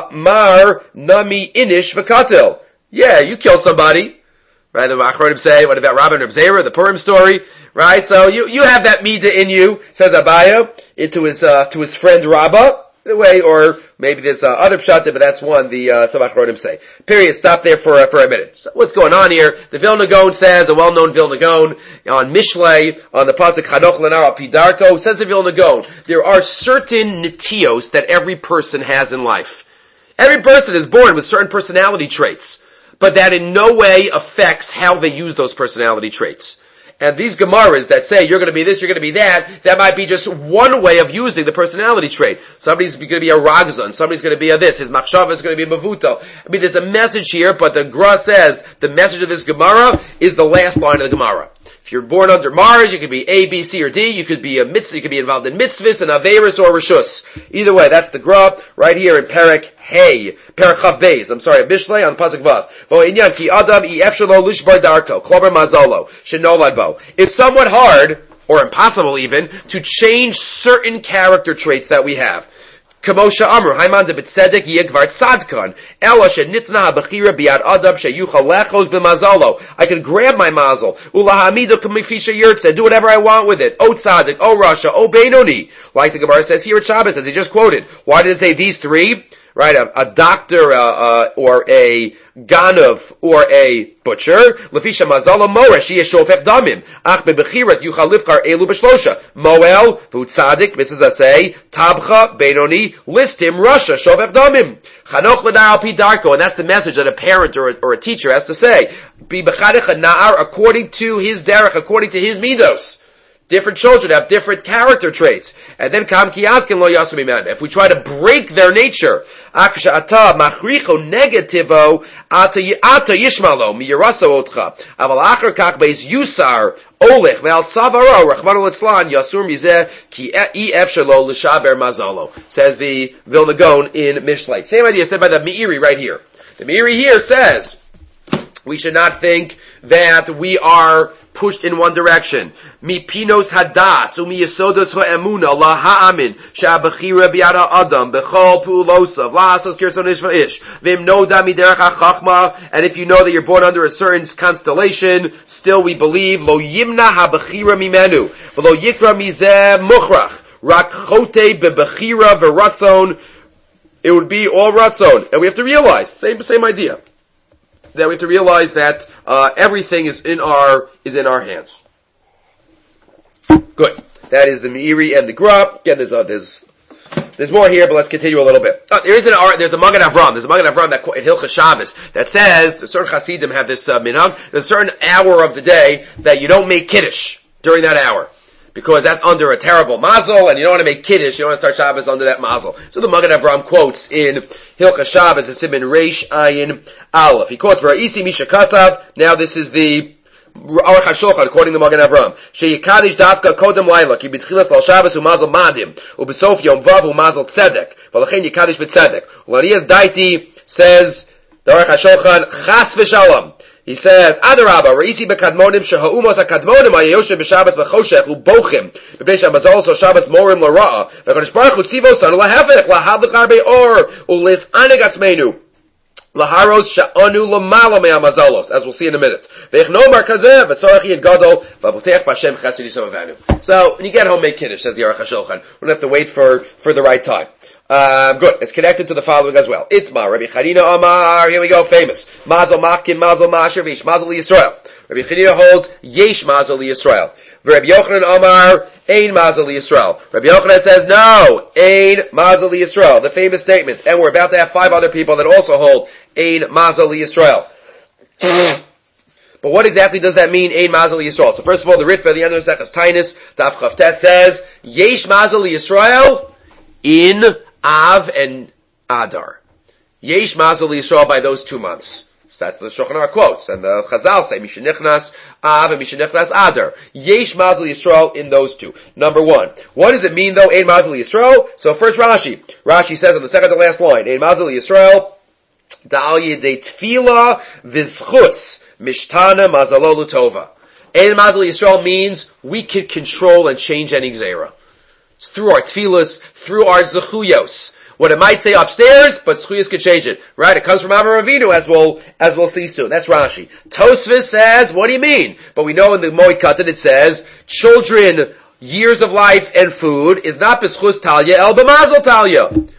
Mar Nami Inish Vakatil. Yeah, you killed somebody. Right? The Achronim say, what about Rabba and Reb Zera, the Purim story? Right? So you, you have that midah in you, says Abaya, into his, uh, to his friend Rabba. The way, or maybe there's uh, other pshatim, but that's one the uh, some Achronim say. Period. Stop there for uh, for a minute. So what's going on here? The Vilna Gaon says, a well-known Vilna Gaon on Mishlei on the pasuk Chanoch Lenar al Pidarko says the Vilna Gaon, there are certain nitios that every person has in life. Every person is born with certain personality traits, but that in no way affects how they use those personality traits. And these Gemaras that say you're going to be this, you're going to be that, that might be just one way of using the personality trait. Somebody's going to be a Ragzan, somebody's going to be a this, his Machshava is going to be a Mavuto. I mean, there's a message here, but the Gra says the message of this Gemara is the last line of the Gemara. If you're born under Mars, you could be A, B, C, or D. You could be a mitzvah. You could be involved in mitzvahs and averis or rishus. Either way, that's the Gra right here in Perek Hey, Perek Chav Beis. I'm sorry, Mishlei on pasuk Vav. Vo inyan ki adam I efshelo lishbar darko klober mazolo shenolad bo. It's somewhat hard or impossible even to change certain character traits that we have. Kamosha Amr, Haiman de B'Tzedek Yegvar Tzadkan, Ela Shenitna HaBechira Biad Adam Sheyucha Lechos B'Mazalo. I can grab my mazel. Ulahamidu Kamifisha Yurtze, do whatever I want with it. O Tzadik, O Rasha, O Beinoni. Like the Gemara says here at Shabbos, as he just quoted. Why did it say these three? Right, a, a doctor, uh, uh, or a ganav, or a butcher. Lefisha mazala moresh yeshofef damim. Ach bebechirat yuchal lifkar elu b'shlosha. Moel v'utzadik mitzvah say tabcha benoni listim rasha shofef damim. Chanoch l'na'ar pi darko, and that's the message that a parent or a, or a teacher has to say. Be b'chadich na'ar according to his derech, according to his midos. Different children have different character traits. And then kam kiyaskin lo yasu mimena. If we try to break their nature, aksha ata machricho negativo ata ata yishmalo miyaraso otcha. Aval acher kach beis yusar olech ve'al savaro rachmanu litzlan yasur mizeh ki e efshalo l'shaber mazalo. Says the Vilna Gaon in Mishlei. Same idea said by the Meiri right here. The Meiri here says we should not think that we are pushed in one direction. Mi pinos hadas umi yesodos ha'emuna la ha'amin sha'abachira bi'ara adam bechol pu'ulosav la asos kirson ish va'ish v'im noda miderech ha'chachma, and if you know that you're born under a certain constellation, still we believe lo yimna ha'bachira mimenu v'lo yikra mizeh muchrach rak chote bebachira v'ratzon. It would be all ratzon, and we have to realize same same idea. That we have to realize that uh, everything is in our is in our hands. Good. That is the Meiri and the Gra. Again, there's uh, there's there's more here, but let's continue a little bit. Uh, there is an there's a Magen Avram. There's a Magen Avram that in Hilchos Shabbos that says certain Hasidim have this uh, minhag. There's a certain hour of the day that you don't make kiddush during that hour, because that's under a terrible mazel, and you don't want to make kiddush, you don't want to start Shabbos under that mazel. So the Magen Avram quotes in Hilchos Shabbos, it's in Reish Ayin Aleph. He quotes, V'ra'isi Misha Kasav, now this is the Aruch HaShulchan, according to Magen Avram. Sheyikadish dafka kodem laila, ki b'tchilas lal Shabbos hu mazel madim, u b'sof yom vav hu mazel tzedek, v'lachen yikadish b'tzedek. Ularias Daiti says, the Aruch HaShulchan, chas v'shalom. He says, Adarabba, Reisi bekadmonim sheha'umos hakadmonim hayoshe b'Shabbos b'choshech u'bochim b'bnei shamazol so Shabbos morim l'ra'a v'kadosh baruch hu tzivo sanu lahefech lahadlich harbe or u'lis aneg atzmeinu laharos sha'anu l'malo me'amazolos, as we'll see in a minute. V'echnomar kazeh v'tzorach yid gadol v'abotech b'Hashem chesed yisov avanu. So, when you get home, make Kiddush, says the Aruch HaShulchan. We don't have to wait for, for the right time. Um, good. It's connected to the following as well. Itmar, Rabbi Chanina Amar, here we go, famous. Mazel Machkin, Mazel Masher, Vish, Mazel Yisrael. Rabbi Chanina holds, Yesh Mazel Yisrael. Rabbi Yochanan Amar, Ein Mazel Yisrael. Rabbi Yochanan says, no, Ein Mazel Yisrael. The famous statement. And we're about to have five other people that also hold Ein Mazel Yisrael. But what exactly does that mean, Ein Mazel Yisrael? So first of all, the Ritva at the end of the Seches Tainus, Daf Chavtes says, Yesh Mazel Yisrael in Av and Adar. Yesh Mazel Yisrael by those two months. So that's the Shulchan Aruch quotes. And the Chazal say, Mishenichnas Av and Mishenichnas Adar. Yesh Mazel Yisrael in those two. Number one. What does it mean though, Ein Mazel Yisrael? So first Rashi. Rashi says on the second to last line, Ein Mazel Yisrael, Da'al Yedei Tfila Vizchus Mishtana Mazalo L'Tova. Ein Mazel Yisrael means we can control and change any Gzeira. It's through our tefillas, through our zechuyos. What it might say upstairs, but zechuyos can change it. Right? It comes from Avraham Avinu, as we'll, as we'll see soon. That's Rashi. Tosfos says, what do you mean? But we know in the Moed Katan it says, children, years of life and food is not b'schus talya, el b'mazel talya.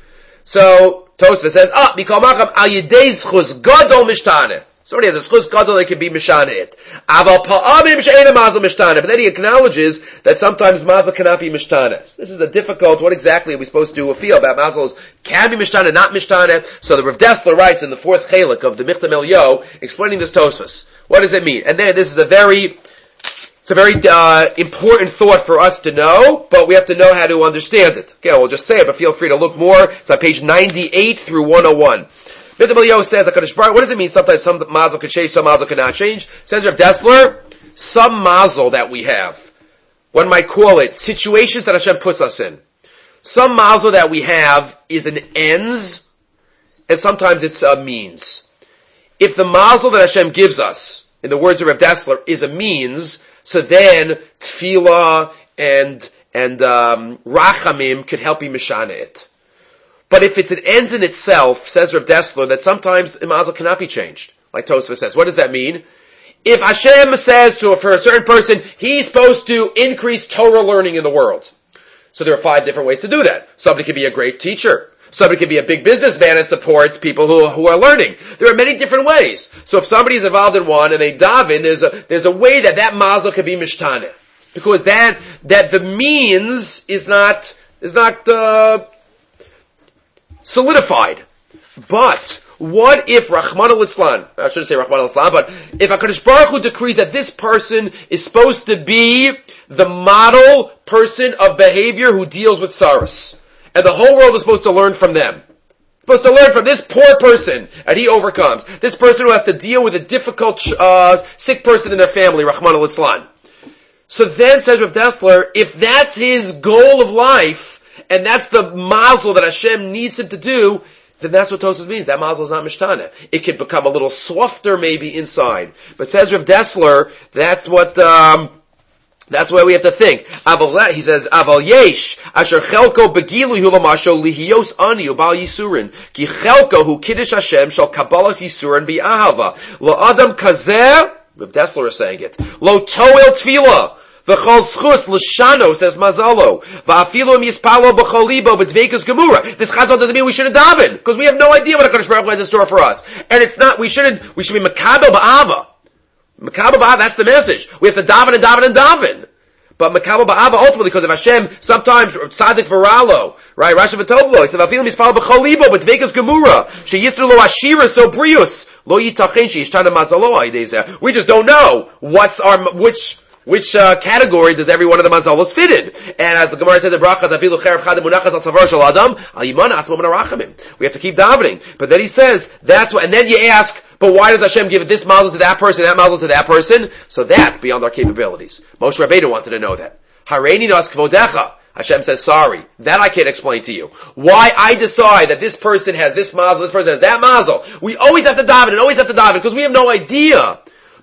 So, Tosfos says, ah, mikol makam al yedei zchus gadol mishtane. Somebody has a schus gadol, they can be mishana it. Aval pa'amim she'ena mazel mishtana. But then he acknowledges that sometimes mazel cannot be mishtana. This is a difficult, what exactly are we supposed to feel about mazels can be mishtana, not mishtana? So the Rav Dessler writes in the fourth chelik of the Michtam Elyo, explaining this Tosfos. What does it mean? And then this is a very, it's a very uh, important thought for us to know, but we have to know how to understand it. Okay, we'll just say it, but feel free to look more. It's on page ninety-eight through one oh one. Michtam Elyo says, what does it mean sometimes some mazel can change, some mazel cannot change? Says Rav Dessler, some mazel that we have, one might call it situations that Hashem puts us in. Some mazel that we have is an ends, and sometimes it's a means. If the mazel that Hashem gives us, in the words of Rav Dessler, is a means, so then tefillah and and um, rachamim could help you mishana it. But if it's an ends in itself, says Rav Dessler, that sometimes the mazel cannot be changed. Like Tosfos says. What does that mean? If Hashem says to for a certain person, he's supposed to increase Torah learning in the world. So there are five different ways to do that. Somebody could be a great teacher. Somebody could be a big businessman and support people who, who are learning. There are many different ways. So if somebody's involved in one and they daven, there's a, there's a way that that mazel could be mishtana. Because that, that the means is not, is not, uh, solidified. But what if Rahman al-Islam, I shouldn't say Rahman al-Islam, but if HaKadosh Baruch Hu decrees that this person is supposed to be the model person of behavior who deals with sorrows, and the whole world is supposed to learn from them. Supposed to learn from this poor person, and he overcomes. This person who has to deal with a difficult, uh, sick person in their family, Rahman al-Islam. So then, says Rav Dessler, if that's his goal of life, and that's the mazel that Hashem needs him to do, then that's what Tosfos means. That mazel is not mishtana. It could become a little softer maybe inside. But says Rav Dessler, that's what, um, that's what we have to think. He says, Aval yesh, asher chelko begilu hulamasho lihios ani ubal yisurin. Ki chelko hu kiddush Hashem shal kabbalas yisurin bi ahava. Lo adam kazeh, Rav Dessler is saying it. Lo toel tefillah. V'chol schus l'shano, says Mazalo. V'afilu mispalo b'cholibo b'dveikus gemura. This chazal doesn't mean we shouldn't daven, because we have no idea what HaKadosh Baruch Hu has in store for us. And it's not, we shouldn't, we should be makabel ba'ava. Makabel ba'ava, that's the message. We have to daven and daven and daven. But makabel ba'ava ultimately, because of Hashem, sometimes tzaddik v'ralo, right? Rashi v'tovlo, he said, v'afilu mispalo b'cholibo b'dveikus gemura. She'yisru lo ashira so brius. Lo yitachen she'ishtana mazalo ha'idezeh. We just don't know what's our, which, Which uh, category does every one of the mazalos fit in? And as the Gemara said, the brachas afilu cherev chad munachas al tzavar shel adam al yimana atzmo min harachamim. We have to keep davening. But then he says that's what. And then you ask, but why does Hashem give this mazel to that person, that mazel to that person? So that's beyond our capabilities. Moshe Rabbeinu wanted to know that. Hareini nos kvodecha. Hashem says, sorry, that I can't explain to you. Why I decide that this person has this mazel, this person has that mazel. We always have to daven and always have to daven because we have no idea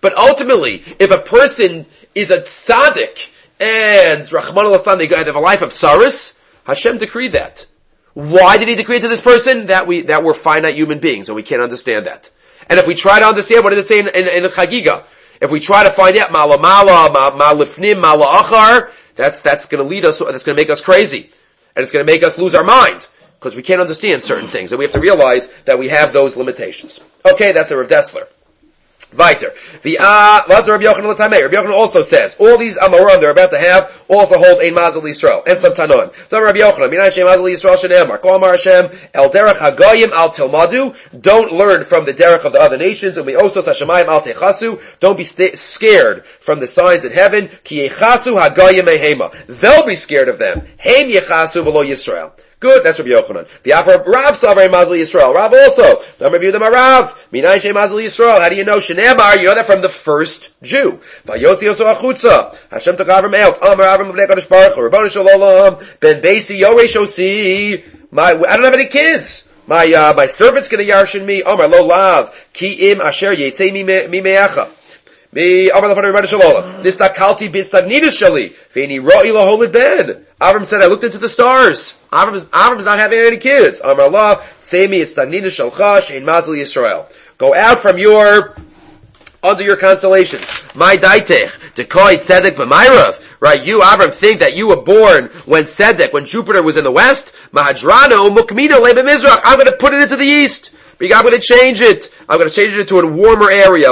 But ultimately, if a person is a tzaddik and Rahman al-Islam, they have a life of tsaris, Hashem decreed that. Why did he decree it to this person? That we that we're finite human beings and we can't understand that. And if we try to understand, what does it say in, in, in Chagiga? If we try to find out mala mala, ma lifnim, mala achar, that's that's going to lead us. That's going to make us crazy, and it's going to make us lose our mind because we can't understand certain things, and we have to realize that we have those limitations. Okay, that's a Rav Dessler. Weiter. The uh, Rabbi Yochanan L'Tamei. Rabbi Yochanan also says all these Amorim they're about to have also hold ein Mazel Yisrael and some Tanon. So Rabbi Yochanan, Minay Shem Mazel Yisrael Shenemar. Kol Amar Hashem El Derech Hagayim Al Tilmadu. Don't learn from the derech of the other nations. Umi Osos Hashemayim Al Techasu. Don't be st- scared from the signs in heaven. Ki Yechasu Hagayim Ehema. They'll be scared of them. Heim Yechasu V'lo Yisrael. Good, that's Rabbi Yochanan. The offer of Rav Savray Mazel Yisrael. Rav also. Don't review them a Rav. Minay Shem Mazel Yisrael. How do you know? Shenemar, you know that from the first Jew. Vayotzi Yoso Achutza. Hashem took Avram out. Amar Avram Avnei Kadosh Baruch Hu. Rabbanu Shalom. Ben Beisi Yoresh Osi. My, I don't have any kids. My, uh, my servant's gonna yarshin me. Amar Lo Lav. Ki Im Asher Yetzei Mi Me'echa. Me, Amar Lefanu Rabbanu Shalom. Nistakalti Bistagnidus Shali. Ve'ini Ro'i Laholid Ben. Avram said, I looked into the stars. Avram is, Avram is not having any kids. Amar Allah, say me, it's Stagnina Shalcha, Shein Mazel Yisrael. Go out from your, under your constellations. My daitech, Dekoi Tzedek V'mayrav. Right, you, Avram, think that you were born when Tzedek, when Jupiter was in the west. Mahadrano Mukmino Lebe Mizrach. I'm going to put it into the east. I'm going to change it. I'm going to change it to a warmer area.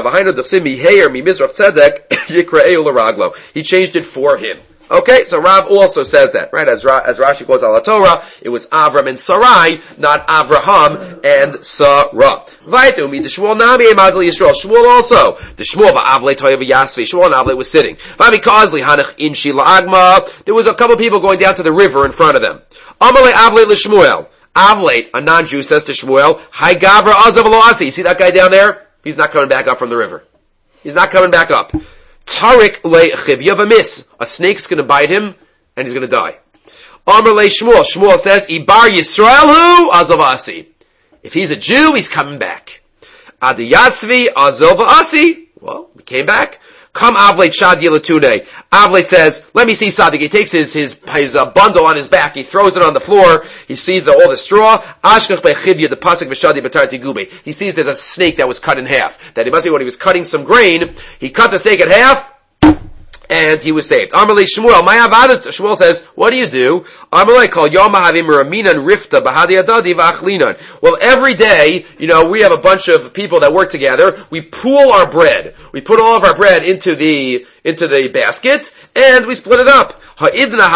He changed it for him. Okay, so Rav also says that, right? As, Ra- as Rashi quotes Al Torah, it was Avram and Sarai, not Avraham and Sarah. Vaitu mi the Shmuel Nami Mazel Yisrael. Shmuel also. The Shmuel va'avle toyev yasvi. Shmuel and Avle was sitting. Vami kazli hanach inshi la'agma. There was a couple people going down to the river in front of them. Amale Avle l'Shmuel. Avle, a non-Jew, says to Shmuel, Hai Gavra Azav lo asi. See that guy down there? He's not coming back up from the river. He's not coming back up. Tarik le chivya v'mis. A snake's gonna bite him, and he's gonna die. Amar le Shmuel. Shmuel says, Ibar Yisrael hu Azav asi. If he's a Jew, he's coming back. Adi Yasvi Azav asi. Well, he came back. Come Avlet Shad Yelatune. Avlet says, let me see Sadik. He takes his, his, his uh, bundle on his back. He throws it on the floor. He sees the, all the straw. Ashkach Bechivya, the Pasuk V'Shadi B'Tarti Gube. He sees there's a snake that was cut in half. That it must be when he was cutting some grain. He cut the snake in half. And he was saved. Amalei Shmuel, my avadat. Shmuel says, what do you do? Amalei call Yom Havim Raminan Rifta Bahadi Adadi V'Achlinan. Well, every day, you know, we have a bunch of people that work together. We pool our bread. We put all of our bread into the into the basket, and we split it up. I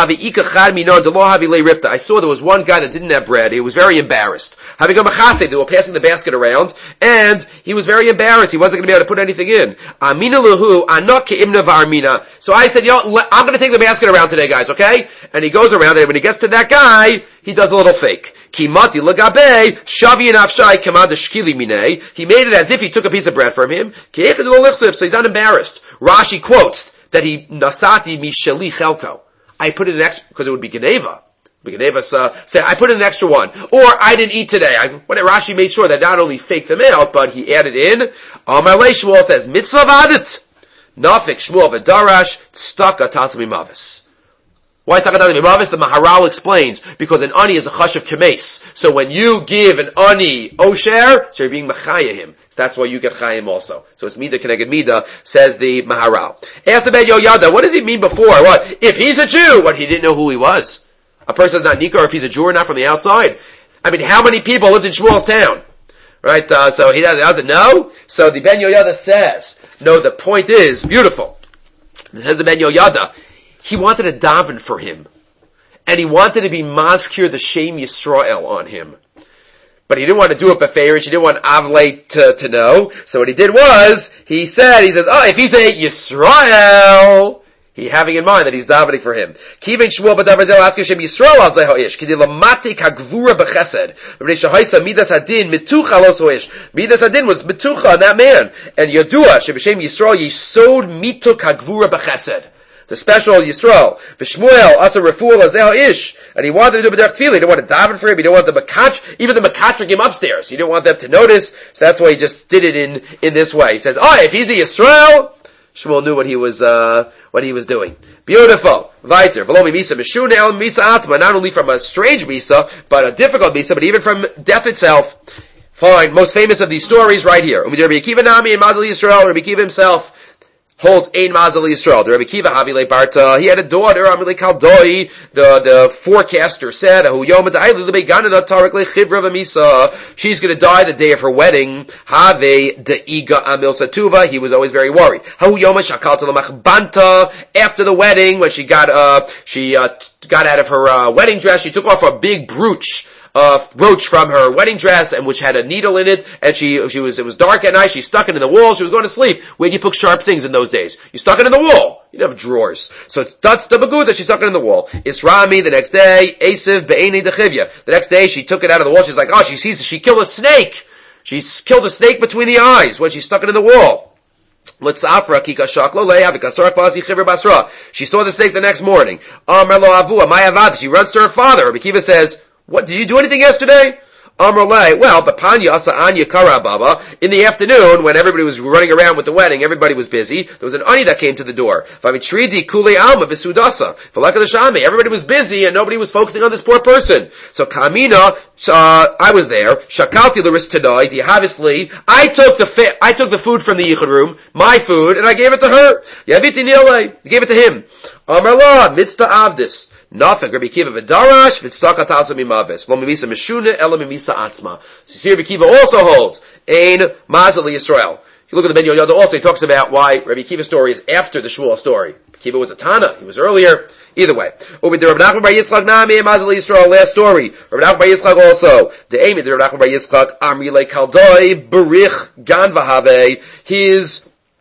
saw there was one guy that didn't have bread. He was very embarrassed. They were passing the basket around, and he was very embarrassed. He wasn't going to be able to put anything in. So I said, yo, I'm going to take the basket around today, guys, okay? And he goes around, and when he gets to that guy, he does a little fake. He made it as if he took a piece of bread from him. So he's not embarrassed. Rashi quotes that he nasati misheli chelko. I put in an extra, because it would be Geneva. Geneva uh, said, I put in an extra one. Or, I didn't eat today. I, when Rashi made sure that not only faked them out, but he added in. Amalei Shmuel says, mitzvah vadit. Nafik Shmuel v'darash tztaka tatzmi mavis. Why tztaka tatzmi mavis? The Maharal explains, because an ani is a chash of kemes. So when you give an ani osher, so you're being machaya him. That's why you get chayim also. So it's mida keneged mida, says the Maharal. After Ben Yoyada, what does he mean before? What? If he's a Jew, what, he didn't know who he was? A person's not nikar if he's a Jew or not from the outside. I mean, how many people lived in Shmuel's town? Right, uh, so he doesn't, doesn't know? So the Ben Yoyada says, no, the point is, beautiful. It says the Ben Yoyada, he wanted to daven for him. And he wanted to be maskir the Shem Yisrael on him. But he didn't want to do it beferish. He didn't want Avle to, to know. So what he did was, he said, he says, oh, if he's a Yisrael, he having in mind that he's davening for him. Kiven Shmuel b'davar zel asking Shem Yisrael al zeh ha'ish. Kidi lamatik ha'gvura b'chesed. V'nei shahaisa midas hadin mitucha los ha'ish. Midas hadin was mitucha on that man. And Yadua, Shem Yisrael yisod mituk ha'gvura b'chesed. It's a special Yisrael. V'shmuel asa refuel azel ish. And he wanted to do b'derech tefillah. He didn't want to daven for him. He didn't want the makach, even the makatrik him upstairs. He didn't want them to notice. So that's why he just did it in, in this way. He says, oh, if he's a Yisrael, Shmuel knew what he was, uh, what he was doing. Beautiful. Weiter. V'lo misa mishuna el misa atma. Not only from a strange misa, but a difficult misa, but even from death itself. Fine. Most famous of these stories right here. Rabbi Akiva Nami and Mazal Yisrael. Rabbi Akiva himself holds Ein Mazal Yisrael. The Rabbi Akiva Havile Barta. He had a daughter, Amile Kaldoi. The, the forecaster said, she's gonna die the day of her wedding. Have Deiga Amil Satuva. He was always very worried. After the wedding, when she got, uh, she, uh, got out of her, uh, wedding dress, she took off a big brooch. Uh, brooch from her wedding dress, and which had a needle in it, and she, she was, it was dark at night, she stuck it in the wall, she was going to sleep. Where do you put sharp things in those days? You stuck it in the wall. You didn't have drawers. So it's, that's the bagud that she stuck it in the wall. Isrami, the next day, Esav, Be'eni Dechivya. The next day, she took it out of the wall, she's like, oh, she sees, she killed a snake. She killed a snake between the eyes when she stuck it in the wall. She saw the snake the next morning. She runs to her father. Rabbi Akiva says, what, did you do anything yesterday? Amrulay, well, Bapanya Asa Anya Kara Baba, in the afternoon, when everybody was running around with the wedding, everybody was busy, there was an ani that came to the door. Vamitridi Kule Alma Visudasa. Everybody was busy and nobody was focusing on this poor person. So Kamina, uh, I was there, Shakalti Laris Tadai, obviously, I took the fi- I took the food from the Yichud room, my food, and I gave it to her. Yaviti Nilay, gave it to him. Amrullah, Mitzta Avdis. Nothing. Rabbi Akiva v'darash v'tztakat alsa mimavis. Lo mimisa mishuna ela mimisa atzma. So here Rabbi Akiva also holds ein mazal Yisrael. If you look at the Ben Yoda also, he talks about why Rabbi Akiva's story is after the Shmuel story. Rabbi Akiva was a Tana. He was earlier. Either way. Over the Rabbi Nachman bar Yitzchak nami mazal Yisrael. Last story. Rabbi Nachman bar Yitzchak also. The aim of the Rabbi Nachman bar Yitzchak amri le kaldoi berich gan v'havei. His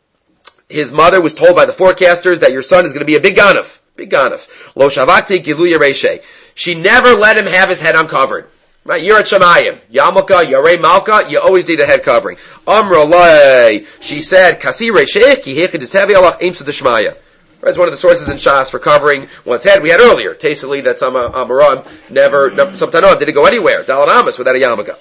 his mother was told by the forecasters that your son is going to be a big ganef. Big ganef. Lo shavakti giluya reishe. She never let him have his head uncovered. Right? You're at Shemayim. Yamaka, Yarei Malka, you always need a head covering. Amrulay. She said, Kasi reishech, ki hechid is heavy alach aims to the Shmaya. That's one of the sources in Shas for covering one's head. We had earlier, tastefully, that some uh, Amoram never, some Tanah didn't go anywhere. Dalan Amos without a yarmulke.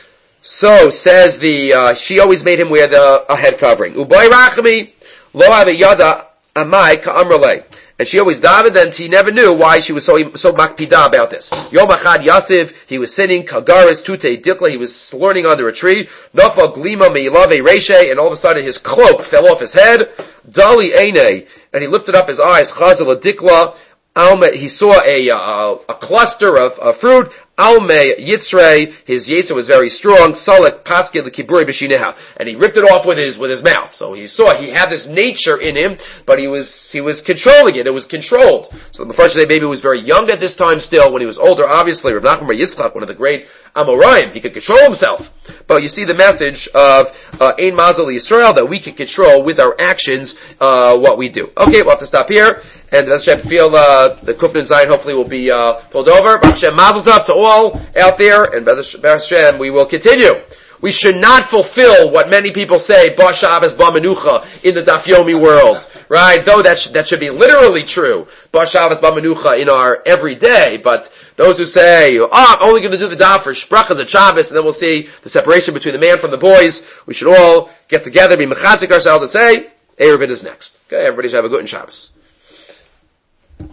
So, says the, uh, she always made him wear the, a head covering. Uboy rachmi, lo have yada amai ka amrulay. And she always davened, and she never knew why she was so so makpida about this. Yom Achad Yasiv, he was sitting, Kagaris Tute Dikla, he was learning under a tree, Nafa Glima Meilave Reshe, and all of a sudden his cloak fell off his head, Dali Eine, and he lifted up his eyes, Chazal Dikla, Alme, he saw a, uh, a cluster of, of fruit, Alme Yitzrei, his Yetzer was very strong, Salek Paske L'Kiburi B'Shineha, and he ripped it off with his, with his mouth. So he saw, he had this nature in him, but he was, he was controlling it, it was controlled. So the first day maybe he was very young at this time still, when he was older, obviously, Rav Nachman bar Yitzchak, one of the great Amoraim, he could control himself. But you see the message of, uh, Ein Mazal Yisrael, that we can control with our actions, uh, what we do. Okay, we'll have to stop here. And as Hashem feel, uh, the Kufnin Zion hopefully will be, uh, pulled over. Hashem Mazel Tov to all out there, and B'ez Hashem, we will continue. We should not fulfill what many people say, Ba Shabbos, Ba Menucha, in the Daf Yomi world. Right? Though that, sh- that should be literally true. Ba Shabbos, Ba Menucha in our everyday, but those who say, oh, I'm only going to do the Daf for Shbrachas and Shabbos, and then we'll see the separation between the man from the boys, we should all get together, be mechazik ourselves, and say, Eruvin is next. Okay, everybody should have a good Shabbos.